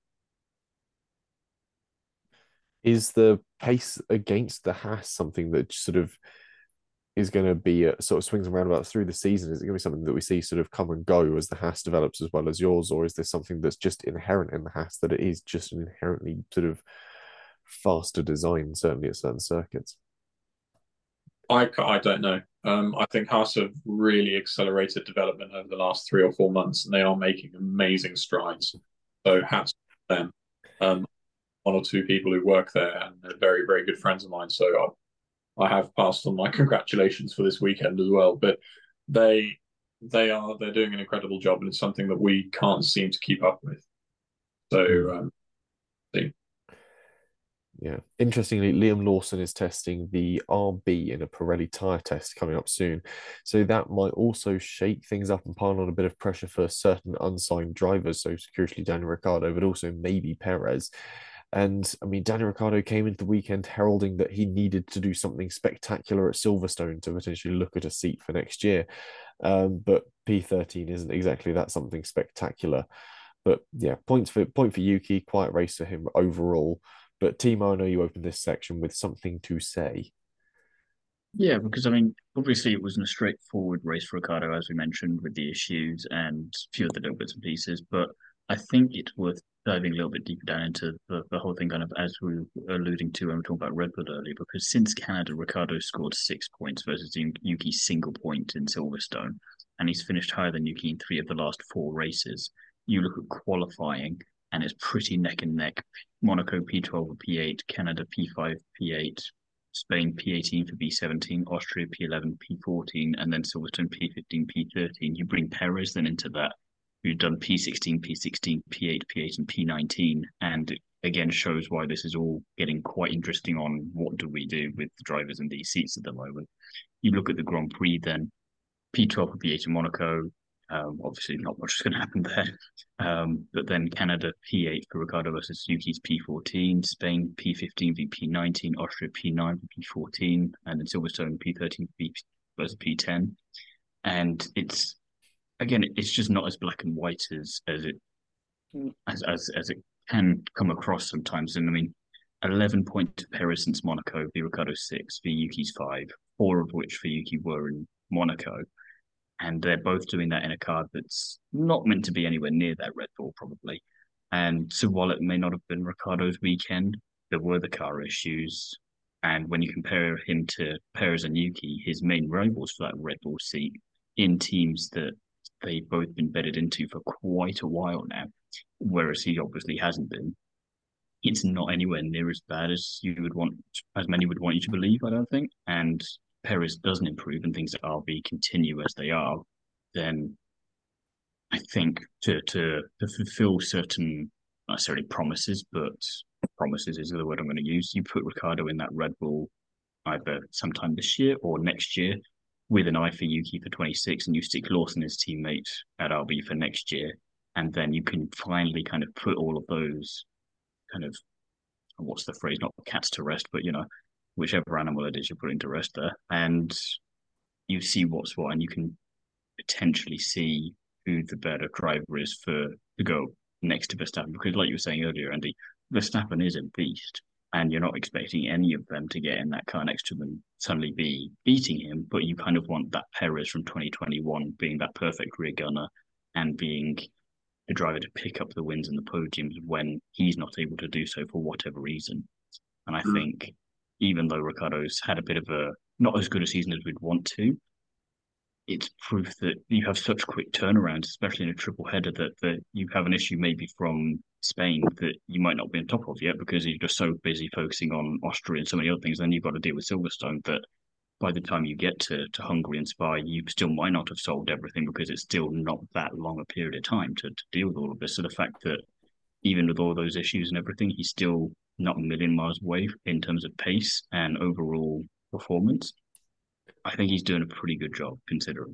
Is the pace against the Haas something that sort of is going to be sort of swings and roundabouts through the season? Is it going to be something that we see sort of come and go as the Haas develops as well as yours, or is this something that's just inherent in the Haas, that it is just an inherently sort of faster design, certainly at certain circuits? I don't know. I think Haas have really accelerated development over the last 3 or 4 months, and they are making amazing strides. So hats off to them. One or two people who work there, and they're very, very good friends of mine. So I have passed on my congratulations for this weekend as well. But they're doing an incredible job, and it's something that we can't seem to keep up with. So yeah. Interestingly, Liam Lawson is testing the RB in a Pirelli tyre test coming up soon. So that might also shake things up and pile on a bit of pressure for certain unsigned drivers. So crucially Daniel Ricciardo, but also maybe Perez. And I mean, Daniel Ricciardo came into the weekend heralding that he needed to do something spectacular at Silverstone to potentially look at a seat for next year. But P13 isn't exactly that something spectacular. But yeah, point for Yuki, quiet race for him overall. But Timo, I know you opened this section with something to say. Yeah, because I mean, obviously it wasn't a straightforward race for Ricciardo, as we mentioned, with the issues and a few of the little bits and pieces. But I think it's worth diving a little bit deeper down into the whole thing, kind of as we were alluding to when we were talking about Red Bull earlier, because since Canada, Ricciardo scored 6 points versus Yuki's single point in Silverstone, and he's finished higher than Yuki in 3 of the last 4 races. You look at qualifying, and it's pretty neck and neck. Monaco P12 or P8, Canada P5, P8, Spain P18 for P17, Austria P11, P14, and then Silverstone P15, P13. You bring Perez then into that, who've done P16, P16, P8, P8, and P19, and it again shows why this is all getting quite interesting on what do we do with the drivers in these seats at the moment. You look at the Grand Prix then, P12 for P8 in Monaco, obviously not much is going to happen there. But then Canada P8 for Ricciardo versus Yuki's P14, Spain P15 v P19, Austria P9 for P14, and then Silverstone P13 versus P10. And it's just not as black and white as it can come across sometimes. And I mean, 11 points to Perez since Monaco, v Ricciardo 6, v Yuki's 5, 4 of which for Yuki were in Monaco. And they're both doing that in a car that's not meant to be anywhere near that Red Bull, probably. And so while it may not have been Ricciardo's weekend, there were the car issues. And when you compare him to Perez and Yuki, his main rivals for that Red Bull seat in teams that they've both been bedded into for quite a while now, whereas he obviously hasn't been, it's not anywhere near as bad as many would want you to believe, I don't think. And Perez doesn't improve and things at RB continue as they are, then I think to fulfill certain, not necessarily promises, but promises is the word I'm going to use, you put Ricciardo in that Red Bull either sometime this year or next year with an eye for Yuki for 26, and you stick Lawson as teammate at RB for next year, and then you can finally kind of put all of those kind of, what's the phrase, not cats to rest, but whichever animal it is you're putting to rest there, and you see what's what, and you can potentially see who the better driver is to go next to Verstappen. Because like you were saying earlier, Andy, Verstappen is a beast. and you're not expecting any of them to get in that car next to them and suddenly be beating him, but you kind of want that Perez from 2021 being that perfect rear gunner and being a driver to pick up the wins and the podiums when he's not able to do so for whatever reason. And I think even though Ricciardo's had a bit of a not as good a season as we'd want to, it's proof that you have such quick turnarounds, especially in a triple header, that you have an issue maybe from Spain that you might not be on top of yet because you're just so busy focusing on Austria and so many other things. Then you've got to deal with Silverstone that by the time you get to Hungary and Spa, you still might not have solved everything because it's still not that long a period of time to deal with all of this. So the fact that even with all those issues and everything, he's still not a million miles away in terms of pace and overall performance. I think he's doing a pretty good job considering.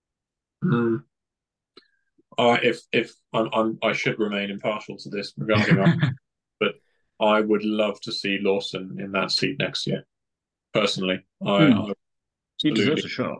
If I should remain impartial to this regarding that, but I would love to see Lawson in that seat next year. Personally, he deserves a shot.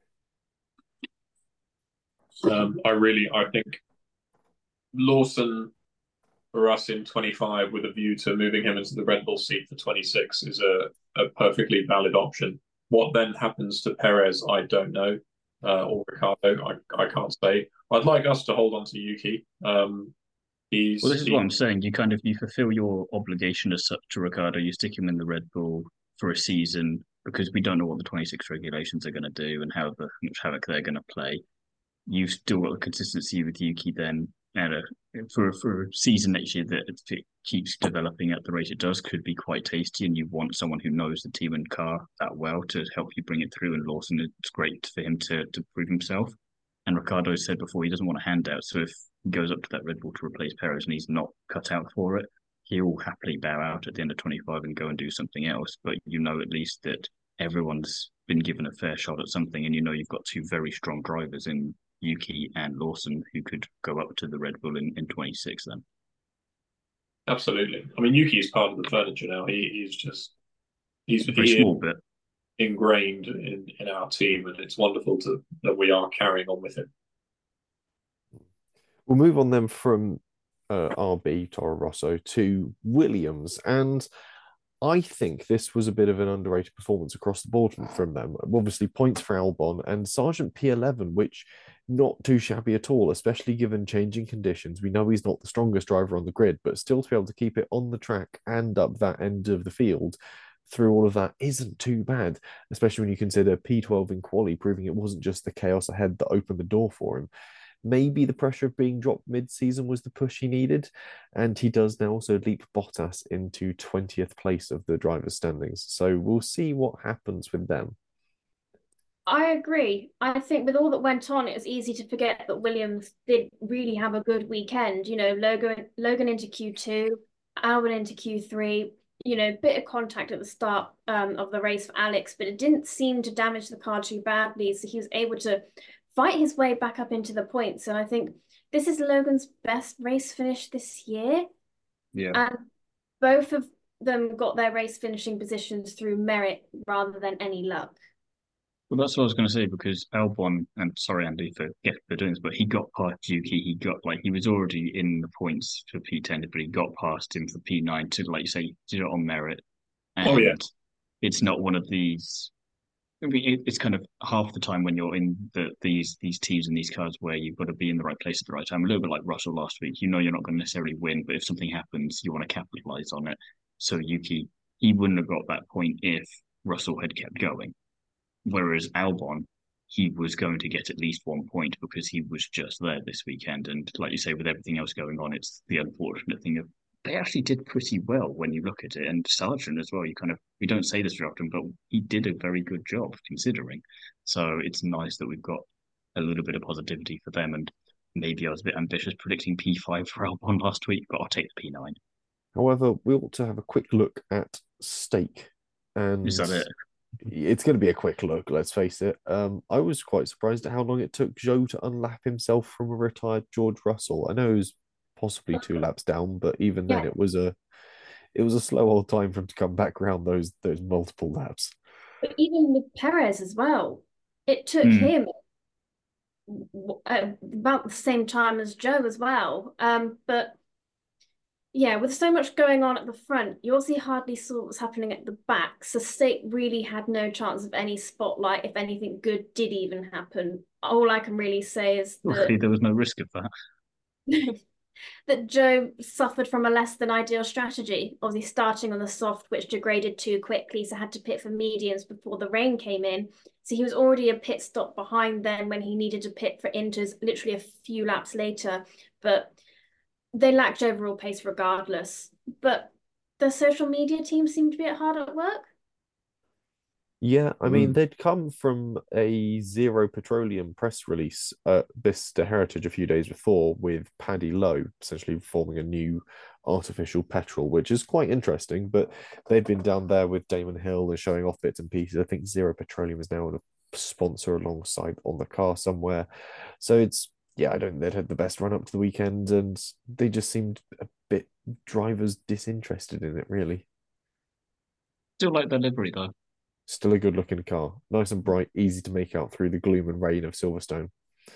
I think Lawson for us in 25 with a view to moving him into the Red Bull seat for 26 is a perfectly valid option. What then happens to Perez, I don't know, or Ricciardo, I can't say. I'd like us to hold on to Yuki. This is what I'm saying. You fulfill your obligation as such to Ricciardo. You stick him in the Red Bull for a season because we don't know what the 26 regulations are going to do and how much havoc they're going to play. You've still got the consistency with Yuki then. For a season next year that if it keeps developing at the rate it does, could be quite tasty, and you want someone who knows the team and car that well to help you bring it through. And Lawson, it's great for him to prove himself. And Ricciardo said before he doesn't want a handout, so if he goes up to that Red Bull to replace Perez and he's not cut out for it, he'll happily bow out at the end of 25 and go and do something else. But you know at least that everyone's been given a fair shot at something, and you know you've got two very strong drivers in Yuki and Lawson who could go up to the Red Bull in 26 then. Absolutely. I mean, Yuki is part of the furniture now. He's a very small bit ingrained in our team, and it's wonderful that we are carrying on with him. We'll move on then from RB, Toro Rosso, to Williams, and I think this was a bit of an underrated performance across the board from them. Obviously, points for Albon and Sargent P11, which not too shabby at all, especially given changing conditions. We know he's not the strongest driver on the grid, but still to be able to keep it on the track and up that end of the field through all of that isn't too bad, especially when you consider P12 in quali, proving it wasn't just the chaos ahead that opened the door for him. Maybe the pressure of being dropped mid-season was the push he needed, and he does now also leap Bottas into 20th place of the drivers' standings. So we'll see what happens with them. I agree. I think with all that went on, it was easy to forget that Williams did really have a good weekend. You know, Logan into Q2, Albon into Q3. You know, bit of contact at the start of the race for Alex, but it didn't seem to damage the car too badly. So he was able to fight his way back up into the points. And I think this is Logan's best race finish this year. Yeah. And both of them got their race finishing positions through merit rather than any luck. Well, that's what I was going to say, because Albon, and sorry, Andy, for doing this, but he got past Yuki. He was already in the points for P10, but he got past him for P9 to, like you say, did it on merit. And it's not one of these. I mean, it's kind of half the time when you're in these teams and these cars where you've got to be in the right place at the right time. A little bit like Russell last week. You know you're not going to necessarily win, but if something happens, you want to capitalize on it. So Yuki, he wouldn't have got that point if Russell had kept going. Whereas Albon, he was going to get at least 1 point because he was just there this weekend. And like you say, with everything else going on, it's the unfortunate thing of they actually did pretty well when you look at it. And Sargent as well, we don't say this very often, but he did a very good job considering. So it's nice that we've got a little bit of positivity for them. And maybe I was a bit ambitious predicting P5 for Albon last week, but I'll take the P9. However, we ought to have a quick look at stake. And is that it? It's going to be a quick look, let's face it. I was quite surprised at how long it took Zhou to unlap himself from a retired George Russell. I know it was possibly 2 laps down, but even then it was a slow old time for him to come back around those multiple laps. But even with Perez as well, it took him about the same time as Zhou as well. But Yeah, with so much going on at the front, you also hardly saw what was happening at the back. So State really had no chance of any spotlight if anything good did even happen. All I can really say is Luckily, there was no risk of that. that Joe suffered from a less than ideal strategy, obviously starting on the soft, which degraded too quickly, so had to pit for mediums before the rain came in. So he was already a pit stop behind then when he needed to pit for inters literally a few laps later. But they lacked overall pace regardless. But the social media team seemed to be hard at work. Yeah, I mean, they'd come from a Zero Petroleum press release at Bicester Heritage a few days before with Paddy Lowe essentially forming a new artificial petrol, which is quite interesting. But they'd been down there with Damon Hill and showing off bits and pieces. I think Zero Petroleum is now a sponsor alongside on the car somewhere. So it's, yeah, I don't think they'd had the best run up to the weekend, and they just seemed a bit drivers disinterested in it, really. Still like their livery, though. Still a good looking car. Nice and bright, easy to make out through the gloom and rain of Silverstone.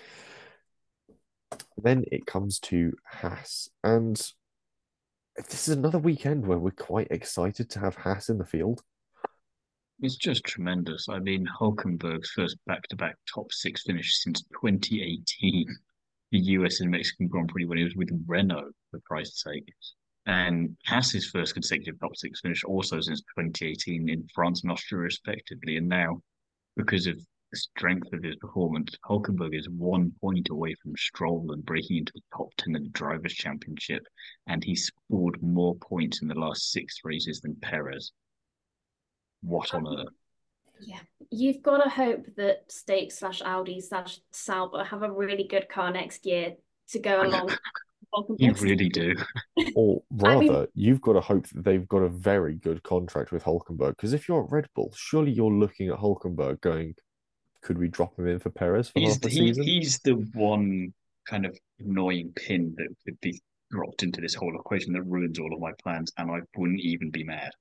Then it comes to Haas. And this is another weekend where we're quite excited to have Haas in the field. It's just tremendous. I mean, Hulkenberg's first back-to-back top six finish since 2018. The US and Mexican Grand Prix when he was with Renault, for Christ's sake. And Haas's first consecutive top six finish also since 2018 in France and Austria, respectively. And now, because of the strength of his performance, Hulkenberg is 1 point away from Stroll and breaking into the top 10 of the Drivers' Championship. And he scored more points in the last 6 races than Perez. What on earth? Yeah, you've got to hope that State / Audi / Sauber have a really good car next year to go along. You really do. Or rather, you've got to hope that they've got a very good contract with Hulkenberg. Because if you're at Red Bull, surely you're looking at Hulkenberg going, could we drop him in for Perez for half the season? He's the one kind of annoying pin that could be dropped into this whole equation that ruins all of my plans, and I wouldn't even be mad.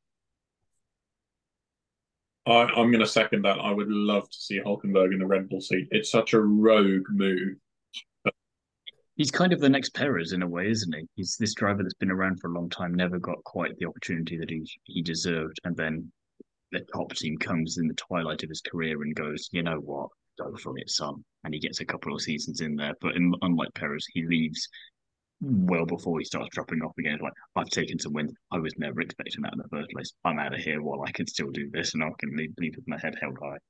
I'm going to second that. I would love to see Hulkenberg in the Red Bull seat. It's such a rogue move. He's kind of the next Perez in a way, isn't he? He's this driver that's been around for a long time, never got quite the opportunity that he deserved, and then the top team comes in the twilight of his career and goes, you know what, go for it, son. And he gets a couple of seasons in there. But unlike Perez, he leaves well before he starts dropping off again. Like, I've taken some wins. I was never expecting that in the first place. I'm out of here while I can still do this, and I can leave with my head held high.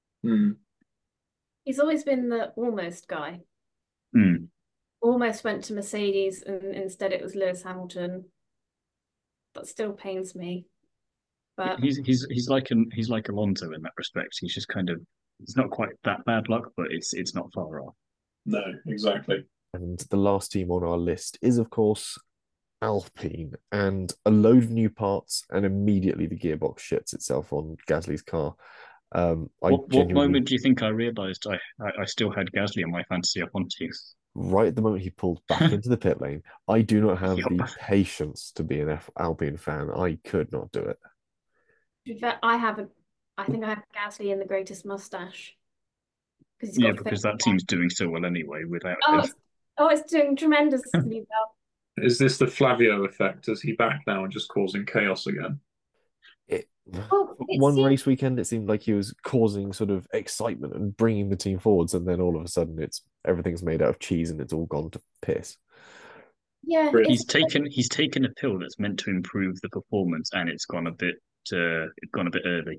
He's always been the almost guy. Almost went to Mercedes, and instead it was Lewis Hamilton. That still pains me. But he's like Alonso in that respect. He's just kind of, it's not quite that bad luck, but it's not far off. No, exactly. And the last team on our list is, of course, Alpine, and a load of new parts, and immediately the gearbox shits itself on Gasly's car. What moment do you think I realised I still had Gasly on my fantasy up on team? Right at the moment he pulled back into the pit lane. I do not have the patience to be an Alpine fan. I could not do it. I think I have Gasly in the greatest mustache. Because that team's doing so well anyway without him. It's doing tremendously well. Is this the Flavio effect? Is he back now and just causing chaos again? One race weekend, it seemed like he was causing sort of excitement and bringing the team forwards, and then all of a sudden, everything's made out of cheese and it's all gone to piss. Yeah, he's taken a pill that's meant to improve the performance, and it's gone a bit early.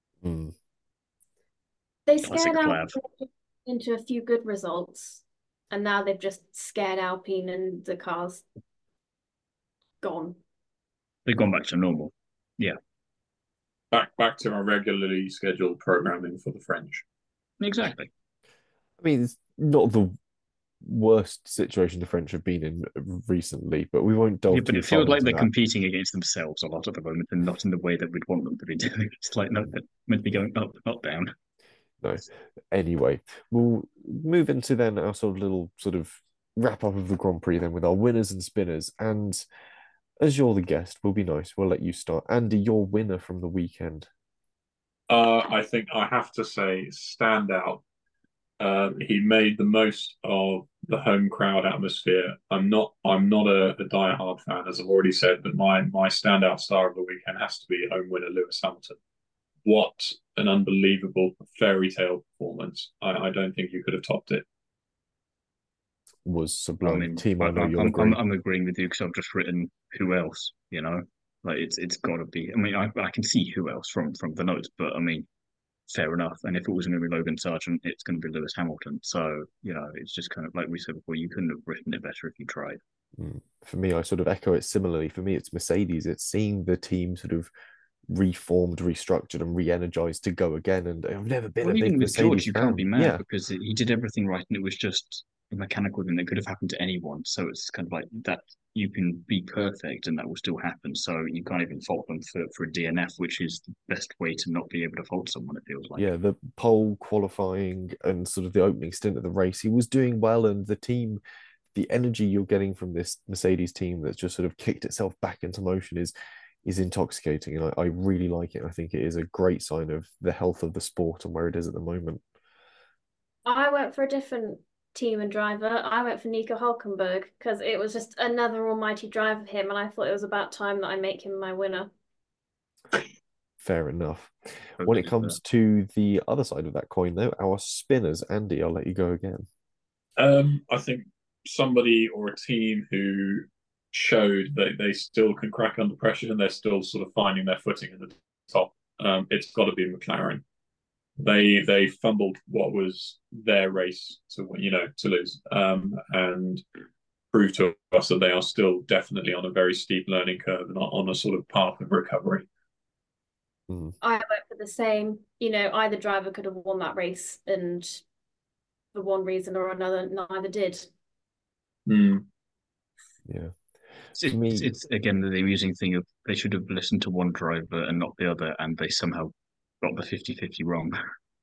They scared out into a few good results, and now they've just scared Alpine, and the car's gone. They've gone back to normal. Yeah. Back to our regularly scheduled programming for the French. Exactly. I mean, it's not the worst situation the French have been in recently, but we won't delve. Yeah, but it feels like they're competing against themselves a lot at the moment, and not in the way that we'd want them to be doing. It's like, no, they're meant to be going up, not down. No. Anyway, we'll move into then our sort of wrap up of the Grand Prix then with our winners and spinners. And as you're the guest, we'll be nice. We'll let you start. Andy, your winner from the weekend. I think I have to say standout. He made the most of the home crowd atmosphere. I'm not a diehard fan, as I've already said, but my standout star of the weekend has to be home winner Lewis Hamilton. What an unbelievable fairy tale performance! I don't think you could have topped it. Was sublime. I mean, Team, I know you'll agree. I'm agreeing with you because I've just written who else. Like it's got to be. I mean, I can see who else from the notes, but I mean, fair enough. And if it wasn't going to be Logan Sargent, it's going to be Lewis Hamilton. So, it's just kind of like we said before, you couldn't have written it better if you tried. For me, I sort of echo it similarly. For me, it's Mercedes. It's seeing the team sort of reformed, restructured, and re-energized to go again. And I've never been a big even with Mercedes George, you fan. can't be mad because he did everything right, and it was just a mechanical thing that could have happened to anyone. So it's kind of like that. You can be perfect, and that will still happen. So you can't even fault them for a DNF, which is the best way to not be able to fault someone. It feels like. Yeah, the pole qualifying and sort of the opening stint of the race, he was doing well, and the team, the energy you're getting from this Mercedes team that's just sort of kicked itself back into motion is intoxicating, and I really like it. I think it is a great sign of the health of the sport and where it is at the moment. I went for a different team and driver. I went for Nico Hulkenberg because it was just another almighty drive of him, and I thought it was about time that I make him my winner. Fair enough. When it comes to the other side of that coin, though, our spinners, Andy, I'll let you go again. I think somebody or a team who showed that they still can crack under pressure and they're still sort of finding their footing at the top. It's got to be McLaren. They fumbled what was their race to lose, and proved to us that they are still definitely on a very steep learning curve and on a sort of path of recovery. I went for the same. Either driver could have won that race, and for one reason or another, neither did. Yeah. It's again the amusing thing of they should have listened to one driver and not the other, and they somehow got the 50-50 wrong.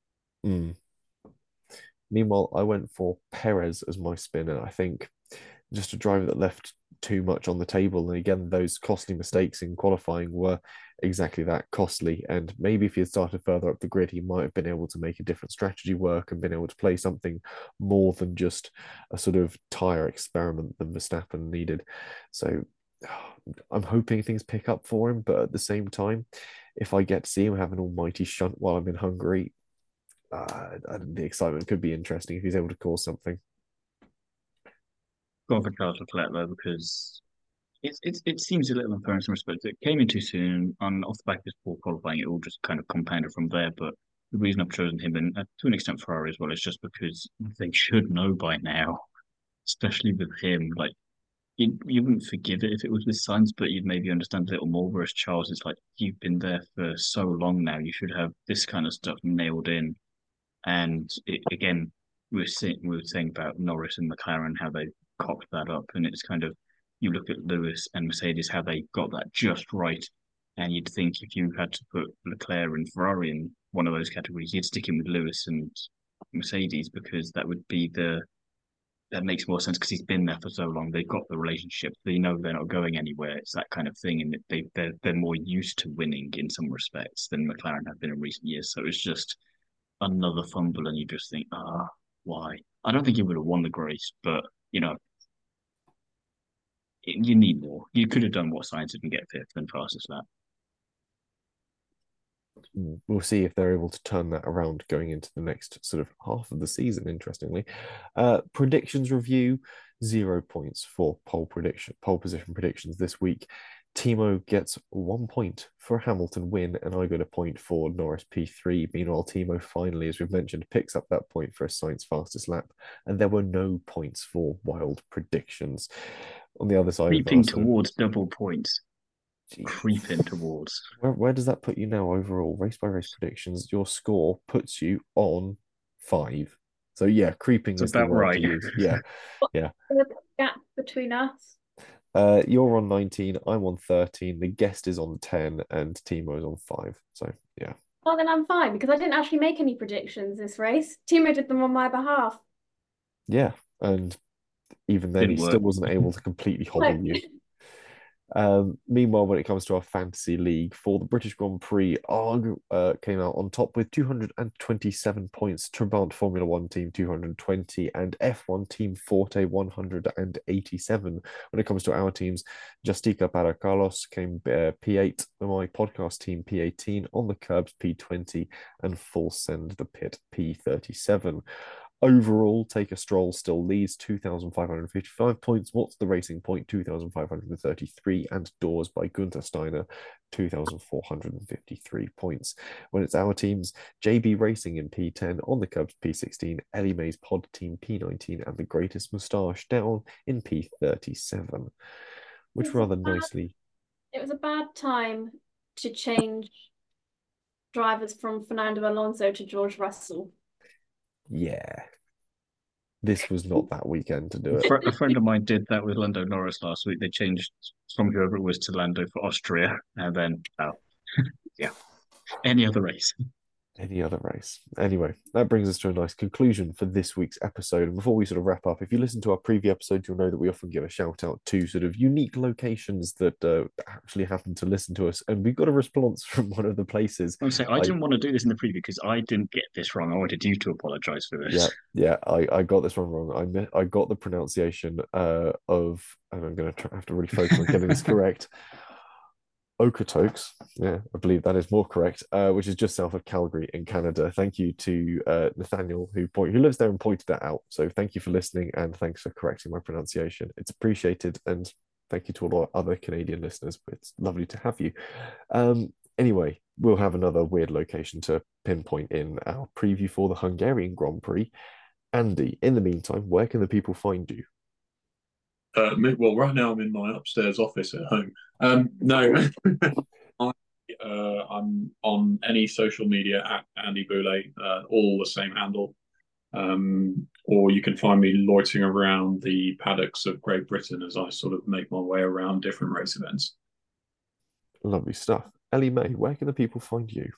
Meanwhile, I went for Perez as my spinner. I think just a driver that left too much on the table. And again, those costly mistakes in qualifying were exactly that, costly. And maybe if he had started further up the grid, he might have been able to make a different strategy work and been able to play something more than just a sort of tyre experiment that Verstappen needed. So I'm hoping things pick up for him. But at the same time, if I get to see him have an almighty shunt while I'm in Hungary, the excitement could be interesting if he's able to cause something. Gone for Charles Leclerc though, because it seems a little unfair in some respects. It came in too soon, and off the back of his poor qualifying, it all just kind of compounded from there. But the reason I've chosen him, and to an extent Ferrari as well, is just because they should know by now, especially with him. Like you wouldn't forgive it if it was with Sainz, but you'd maybe understand a little more. Whereas Charles, it's like you've been there for so long now, you should have this kind of stuff nailed in. And again, we were saying about Norris and McLaren, how they cocked that up, and it's kind of you look at Lewis and Mercedes, how they got that just right, and you'd think if you had to put Leclerc and Ferrari in one of those categories, you'd stick him with Lewis and Mercedes because that would be that makes more sense because he's been there for so long. They've got the relationship. They know they're not going anywhere. It's that kind of thing, and they're more used to winning in some respects than McLaren have been in recent years. So it's just another fumble, and you just think, why? I don't think he would have won the race, but you need more. You could have done what Sainz didn't get fifth and fastest lap. We'll see if they're able to turn that around going into the next sort of half of the season, interestingly. Predictions review, 0 points for pole position predictions this week. Timo gets 1 point for a Hamilton win, and I got a point for Norris P3. Meanwhile, Timo finally, as we've mentioned, picks up that point for a Sainz fastest lap, and there were no points for wild predictions. On the other side, creeping towards double points. Creeping towards. Where does that put you now overall? Race by race predictions, your score puts you on 5. So yeah, creeping is about right. Yeah. The gap between us. You're on 19, I'm on 13, the guest is on 10, and Timo is on 5. So yeah. Well, then I'm fine because I didn't actually make any predictions this race. Timo did them on my behalf. Yeah, and even then he still wasn't able to completely hobble you. Meanwhile, when it comes to our fantasy league for the British Grand Prix, ARG came out on top with 227 points, Trabant Formula One team 220, and F1 Team Forte 187. When it comes to our teams, Justica Para Carlos came P8, my podcast team P18, On the Curbs P20, and Full Send the Pit P37. Overall, Take a Stroll still leads 2,555 points. What's the Racing Point 2,533, and Doors by Gunther Steiner 2,453 points. When it's our teams, JB Racing in P10, On the Cubs P16, Ellie Mae's Pod Team P19, and The Greatest Moustache down in P37, which rather nicely. It was a bad time to change drivers from Fernando Alonso to George Russell. Yeah. This was not that weekend to do it. A friend of mine did that with Lando Norris last week. They changed from whoever it was to Lando for Austria, and then, yeah, any other race. Any other race. Anyway, that brings us to a nice conclusion for this week's episode. And before we sort of wrap up, if you listen to our preview episodes, you'll know that we often give a shout out to sort of unique locations that actually happen to listen to us. And we got a response from one of the places. I didn't want to do this in the preview because I didn't get this wrong. I wanted you to apologise for this. Yeah, I got this one wrong. I got the pronunciation of, and I'm going to have to really focus on getting this correct. Okotoks, yeah, I believe that is more correct, which is just south of Calgary in Canada. Thank you to Nathaniel who lives there and pointed that out. So thank you for listening and thanks for correcting my pronunciation. It's appreciated, and thank you to all our other Canadian listeners. It's lovely to have you. Anyway, we'll have another weird location to pinpoint in our preview for the Hungarian Grand Prix. Andy, in the meantime, where can the people find you? Well, right now I'm in my upstairs office at home. No, I'm on any social media at Andy Boulay, all the same handle. Or you can find me loitering around the paddocks of Great Britain as I sort of make my way around different race events. Lovely stuff. Ellie Mae, where can the people find you?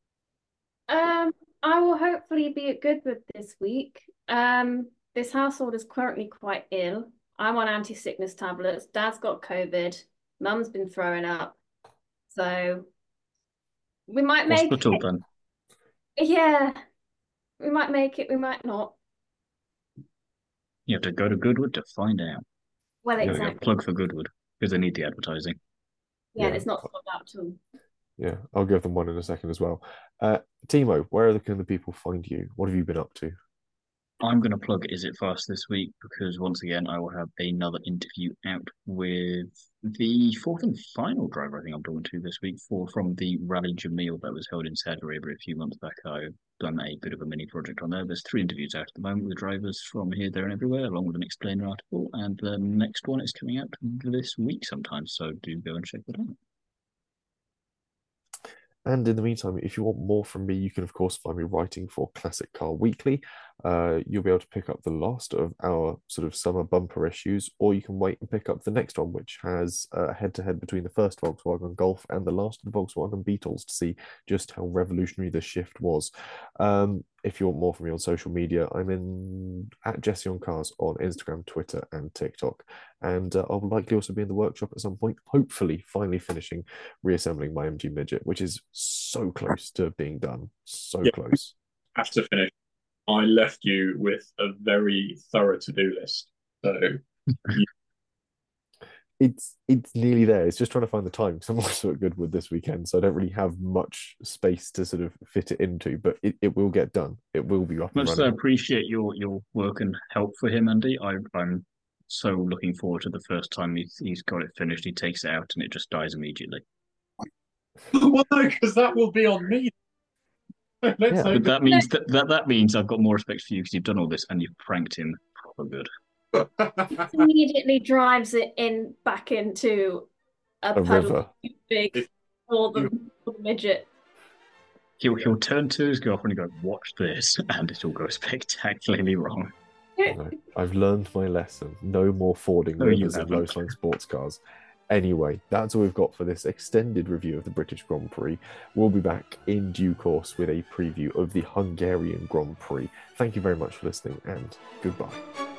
I will hopefully be good with this week. This household is currently quite ill. I'm on anti-sickness tablets. Dad's got COVID. Mum's been throwing up. So we might make hospital it. Then. Yeah. We might make it, we might not. You have to go to Goodwood to find out. Well, exactly. Plug for Goodwood because they need the advertising. Yeah, and it's not sold out too. Yeah, I'll give them one in a second as well. Timo, where can the people find you? What have you been up to? I'm going to plug Is It Fast this week because once again I will have another interview out with the fourth and final driver I think I'm talking to this week from the Rally Jameel that was held in Saudi Arabia a few months back. I've done a bit of a mini project on there. There's 3 interviews out at the moment with drivers from here, there and everywhere along with an explainer article, and the next one is coming out this week sometime, so do go and check that out. And in the meantime, if you want more from me, you can, of course, find me writing for Classic Car Weekly. You'll be able to pick up the last of our sort of summer bumper issues, or you can wait and pick up the next one, which has a head-to-head between the first Volkswagen Golf and the last of the Volkswagen Beetles to see just how revolutionary the shift was. If you want more from me on social media, I'm in at Jesse on Cars on Instagram, Twitter, and TikTok. And I'll likely also be in the workshop at some point, hopefully finally finishing reassembling my MG Midget, which is so close to being done. So close. Have to finish. I left you with a very thorough to-do list. So it's nearly there. It's just trying to find the time because I'm also at Goodwood this weekend, so I don't really have much space to sort of fit it into, but it will get done. It will be up and running. I appreciate your work and help for him, Andy. I'm so looking forward to the first time he's got it finished. He takes it out and it just dies immediately. Well, no, because that will be on me. But that means I've got more respect for you because you've done all this and you've pranked him proper good. Immediately drives it back into a river big for the midget. He'll turn to his girlfriend and go, "Watch this," and it'll go spectacularly wrong. No, I've learned my lesson. No more fording rivers in low-line sports cars. Anyway, that's all we've got for this extended review of the British Grand Prix. We'll be back in due course with a preview of the Hungarian Grand Prix. Thank you very much for listening, and goodbye.